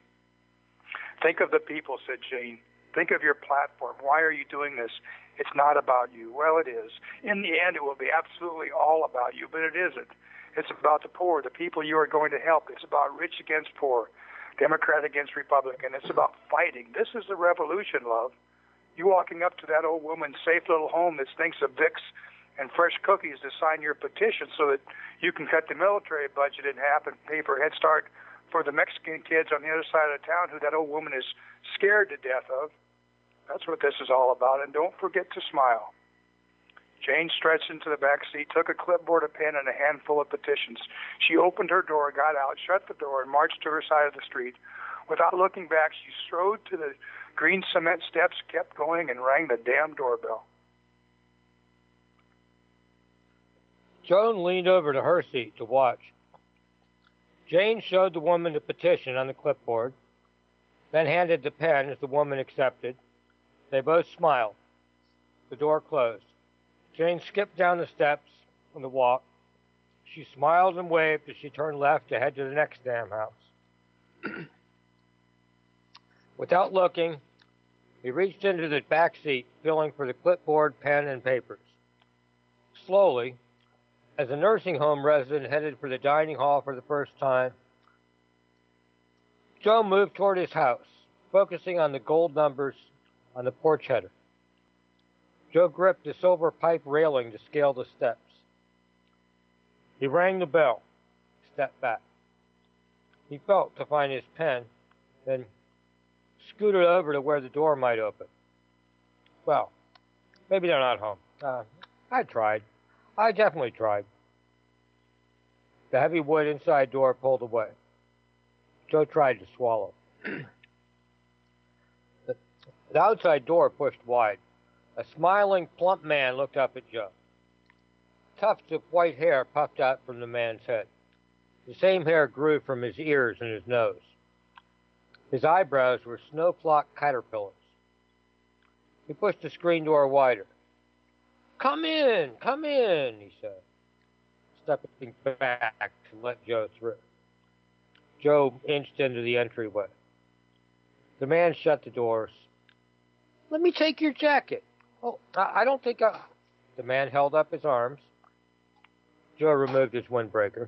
Think of the people, said Jane. Think of your platform. Why are you doing this? It's not about you. Well, it is. In the end, it will be absolutely all about you, but it isn't. It's about the poor, the people you are going to help. It's about rich against poor, Democrat against Republican. It's about fighting. This is the revolution, love. You walking up to that old woman's safe little home that stinks of Vicks and fresh cookies to sign your petition so that you can cut the military budget in half and pay for Head Start for the Mexican kids on the other side of the town who that old woman is scared to death of. That's what this is all about, and don't forget to smile. Jane stretched into the back seat, took a clipboard, a pen, and a handful of petitions. She opened her door, got out, shut the door, and marched to her side of the street. Without looking back, she strode to the green cement steps, kept going, and rang the damn doorbell. Joan leaned over to her seat to watch. Jane showed the woman the petition on the clipboard, then handed the pen as the woman accepted. They both smiled. The door closed. Jane skipped down the steps on the walk. She smiled and waved as she turned left to head to the next damn house. Without looking, he reached into the back seat, feeling for the clipboard, pen, and papers. Slowly, as a nursing home resident headed for the dining hall for the first time, Joe moved toward his house, focusing on the gold numbers on the porch header. Joe gripped the silver pipe railing to scale the steps. He rang the bell, stepped back. He felt to find his pen, then scooted over to where the door might open. Well, maybe they're not home. I tried. I definitely tried. The heavy wood inside door pulled away. Joe tried to swallow. The outside door pushed wide. A smiling, plump man looked up at Joe. Tufts of white hair puffed out from the man's head. The same hair grew from his ears and his nose. His eyebrows were snowflock caterpillars. He pushed the screen door wider. Come in, he said, stepping back to let Joe through. Joe inched into the entryway. The man shut the doors. Let me take your jacket. Oh, I don't think I... The man held up his arms. Joe removed his windbreaker.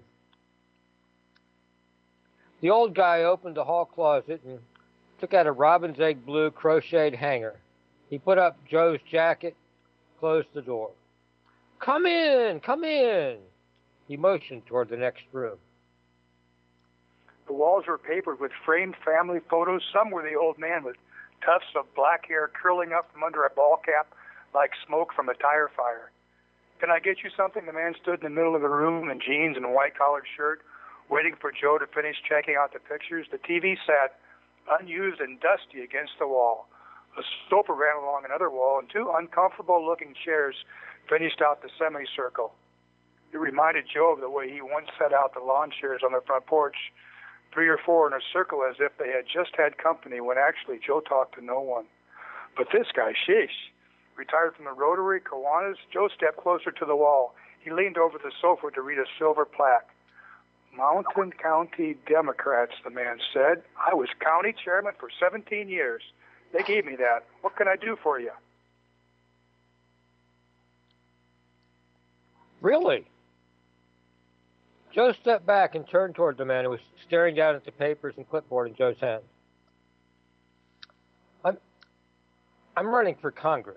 The old guy opened the hall closet and took out a robin's egg blue crocheted hanger. He put up Joe's jacket, closed the door. Come in, come in. He motioned toward the next room. The walls were papered with framed family photos. Some were the old man with tufts of black hair curling up from under a ball cap like smoke from a tire fire. Can I get you something? The man stood in the middle of the room in jeans and a white-collared shirt, waiting for Joe to finish checking out the pictures. The TV sat unused and dusty against the wall. A sofa ran along another wall, and two uncomfortable-looking chairs finished out the semicircle. It reminded Joe of the way he once set out the lawn chairs on the front porch, 3 or 4 in a circle as if they had just had company when actually Joe talked to no one. But this guy, sheesh. Retired from the Rotary, Kiwanis, Joe stepped closer to the wall. He leaned over the sofa to read a silver plaque. Mountain County Democrats, the man said. I was county chairman for 17 years. They gave me that. What can I do for you? Really? Joe stepped back and turned toward the man who was staring down at the papers and clipboard in Joe's hand. I'm running for Congress.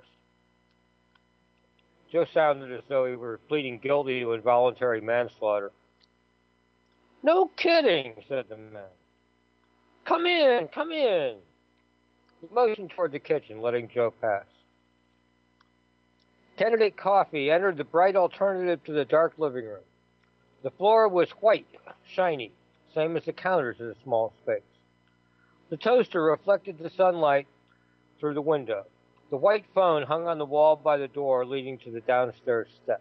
Joe sounded as though he were pleading guilty to involuntary manslaughter. No kidding, said the man. Come in, come in. He motioned toward the kitchen, letting Joe pass. Candidate Coffee entered the bright alternative to the dark living room. The floor was white, shiny, same as the counters in a small space. The toaster reflected the sunlight through the window. The white phone hung on the wall by the door leading to the downstairs steps.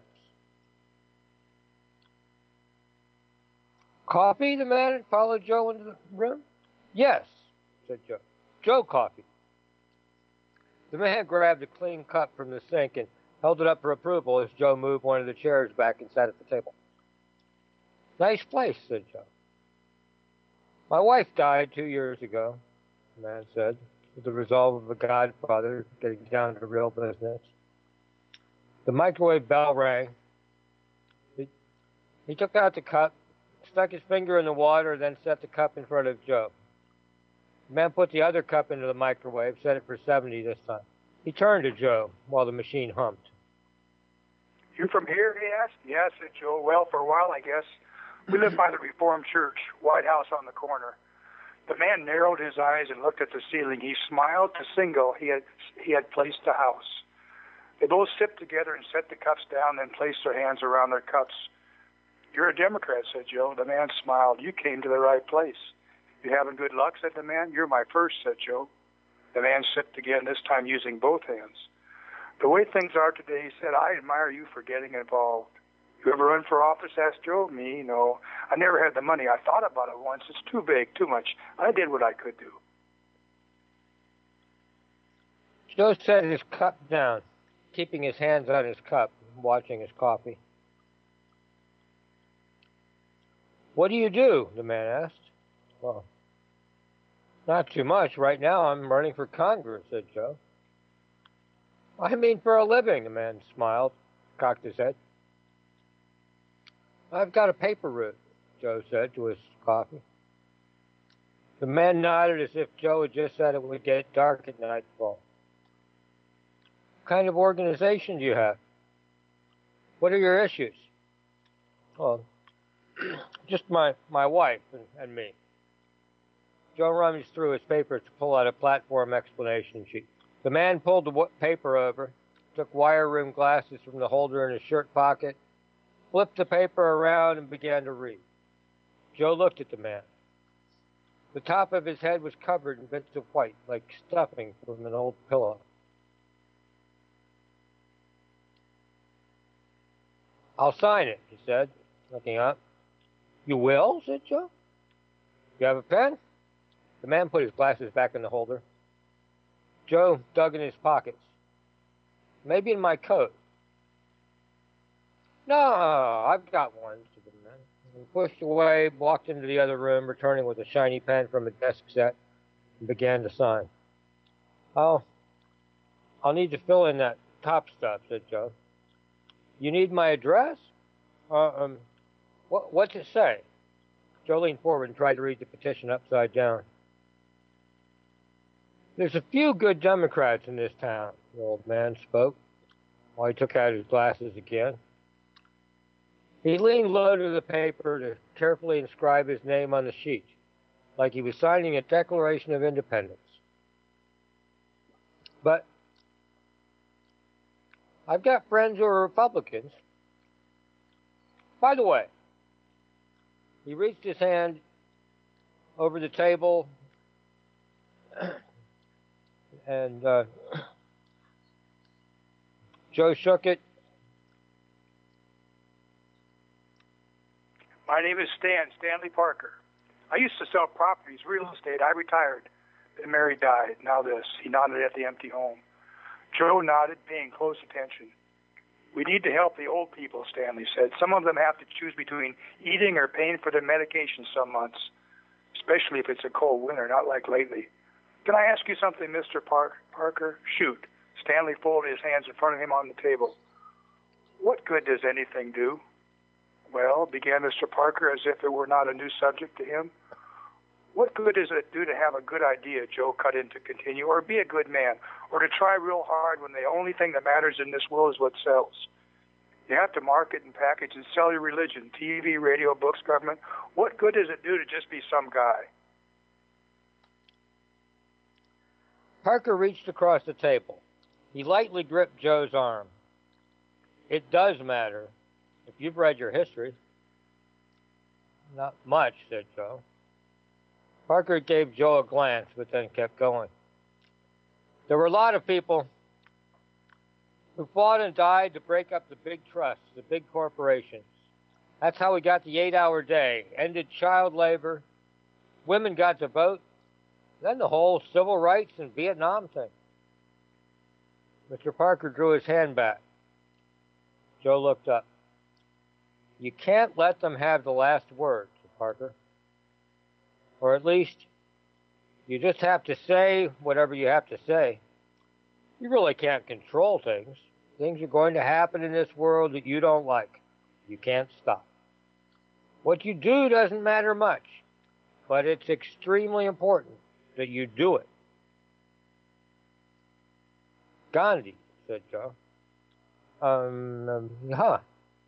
Coffee, the man followed Joe into the room? Yes, said Joe. Joe Coffee. The man grabbed a clean cup from the sink and held it up for approval as Joe moved one of the chairs back and sat at the table. Nice place, said Joe. My wife died 2 years ago, the man said, with the resolve of a godfather getting down to real business. The microwave bell rang. He took out the cup, stuck his finger in the water, then set the cup in front of Joe. The man put the other cup into the microwave, set it for 70 this time. He turned to Joe while the machine hummed. You from here, he asked? Yes, said Joe. Well, for a while, I guess. We live by the Reformed Church, White House on the corner. The man narrowed his eyes and looked at the ceiling. He smiled to Single. He had placed the house. They both sipped together and set the cups down, then placed their hands around their cups. You're a Democrat, said Joe. The man smiled. You came to the right place. You having good luck, said the man. You're my first, said Joe. The man sipped again, this time using both hands. The way things are today, he said, I admire you for getting involved. You ever run for office, asked Joe. Me, no. I never had the money. I thought about it once. It's too big, too much. I did what I could do. Joe set his cup down, keeping his hands on his cup, watching his coffee. What do you do? The man asked. Well, not too much. Right now I'm running for Congress, said Joe. I mean for a living, the man smiled, cocked his head. I've got a paper route, Joe said to his coffee. The man nodded as if Joe had just said it would get dark at nightfall. What kind of organization do you have? What are your issues? Well, just my wife and me. Joe rummaged through his papers to pull out a platform explanation sheet. The man pulled the paper over, took wire-rimmed glasses from the holder in his shirt pocket, flipped the paper around, and began to read. Joe looked at the man. The top of his head was covered in bits of white, like stuffing from an old pillow. I'll sign it, he said, looking up. You will? Said Joe. You have a pen? The man put his glasses back in the holder. Joe dug in his pockets. Maybe in my coat. No, I've got one, said the man. He pushed away, walked into the other room, returning with a shiny pen from a desk set, and began to sign. Oh, I'll need to fill in that top stuff, said Joe. You need my address? What's it say? Joe leaned forward and tried to read the petition upside down. There's a few good Democrats in this town, the old man spoke, while he took out his glasses again. He leaned low to the paper to carefully inscribe his name on the sheet, like he was signing a Declaration of Independence. But I've got friends who are Republicans. By the way, he reached his hand over the table and Joe shook it. My name is Stanley Parker. I used to sell properties, real estate. I retired. Then Mary died. Now this. He nodded at the empty home. Joe nodded, paying close attention. We need to help the old people, Stanley said. Some of them have to choose between eating or paying for their medication some months, especially if it's a cold winter, not like lately. Can I ask you something, Mr. Parker? Shoot. Stanley folded his hands in front of him on the table. What good does anything do? Well, began Mr. Parker as if it were not a new subject to him. What good does it do to have a good idea, Joe cut in to continue, or be a good man, or to try real hard when the only thing that matters in this world is what sells? You have to market and package and sell your religion, TV, radio, books, government. What good does it do to just be some guy? Parker reached across the table. He lightly gripped Joe's arm. It does matter, if you've read your history. Not much, said Joe. Parker gave Joe a glance, but then kept going. There were a lot of people who fought and died to break up the big trusts, the big corporations. That's how we got the 8-hour day, ended child labor, women got to vote, then the whole civil rights and Vietnam thing. Mr. Parker drew his hand back. Joe looked up. You can't let them have the last word, said Parker. Or at least, you just have to say whatever you have to say. You really can't control things. Things are going to happen in this world that you don't like. You can't stop. What you do doesn't matter much, but it's extremely important that you do it. Gandhi, said Joe. Huh.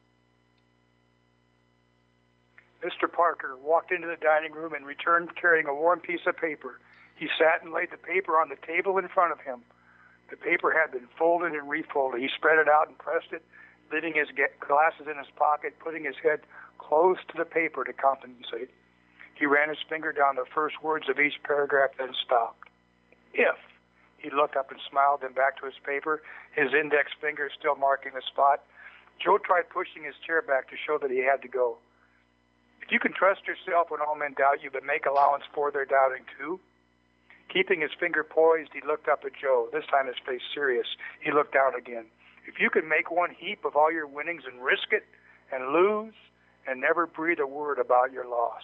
Mr. Parker walked into the dining room and returned carrying a warm piece of paper. He sat and laid the paper on the table in front of him. The paper had been folded and refolded. He spread it out and pressed it, leaving his glasses in his pocket, putting his head close to the paper to compensate. He ran his finger down the first words of each paragraph, then stopped. If. He looked up and smiled, then back to his paper, his index finger still marking the spot. Joe tried pushing his chair back to show that he had to go. If you can trust yourself when all men doubt you, but make allowance for their doubting too. Keeping his finger poised, he looked up at Joe, this time his face serious. He looked down again. If you can make one heap of all your winnings and risk it and lose and never breathe a word about your loss.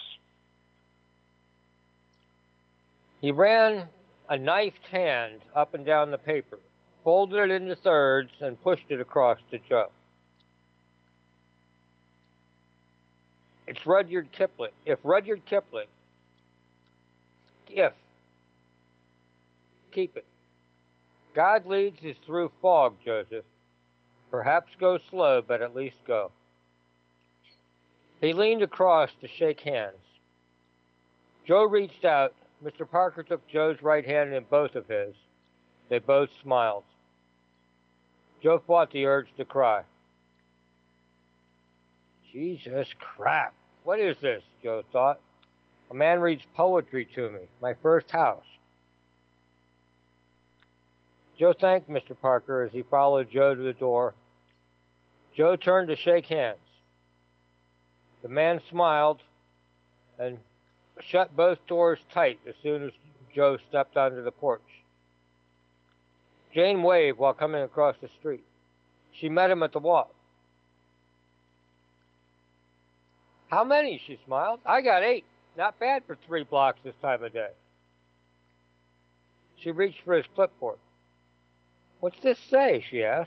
He ran a knifed hand up and down the paper, folded it into thirds, and pushed it across to Joe. It's Rudyard Kipling. If keep it. God leads us through fog, Joseph. Perhaps go slow, but at least go. He leaned across to shake hands. Joe reached out. Mr. Parker took Joe's right hand in both of his. They both smiled. Joe fought the urge to cry. Jesus crap. What is this? Joe thought. A man reads poetry to me. My first house. Joe thanked Mr. Parker as he followed Joe to the door. Joe turned to shake hands. The man smiled and shut both doors tight as soon as Joe stepped onto the porch. Jane waved while coming across the street. She met him at the walk. How many? She smiled. I got 8. Not bad for 3 blocks this time of day. She reached for his clipboard. What's this say? She asked.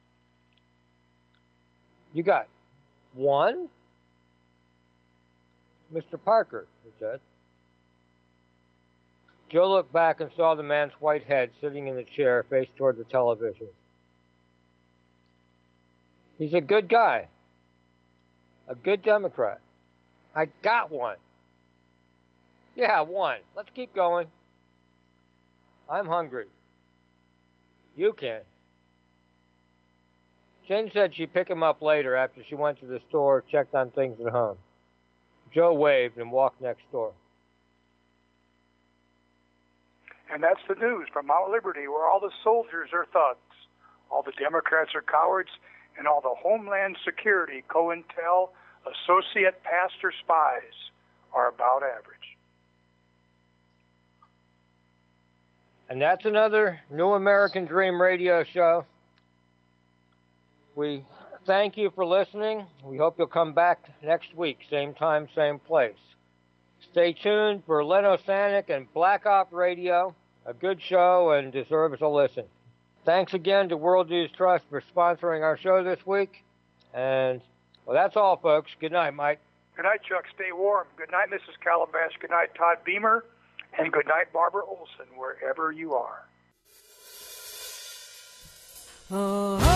You got 1? Mr. Parker, he said. Joe looked back and saw the man's white head sitting in the chair faced toward the television. He's a good guy. A good Democrat. I got 1. Yeah, 1. Let's keep going. I'm hungry. You can. Jen said she'd pick him up later after she went to the store, checked on things at home. Joe waved and walked next door. And that's the news from Mount Liberty, where all the soldiers are thugs, all the Democrats are cowards, and all the Homeland Security, COINTEL, associate pastor spies are about average. And that's another New American Dream radio show. We thank you for listening. We hope you'll come back next week, same time, same place. Stay tuned for Leno Sanik and Black Op Radio, a good show and deserves a listen. Thanks again to World News Trust for sponsoring our show this week. And, well, that's all, folks. Good night, Mike. Good night, Chuck. Stay warm. Good night, Mrs. Calabash. Good night, Todd Beamer. And good night, Barbara Olson, wherever you are. Oh.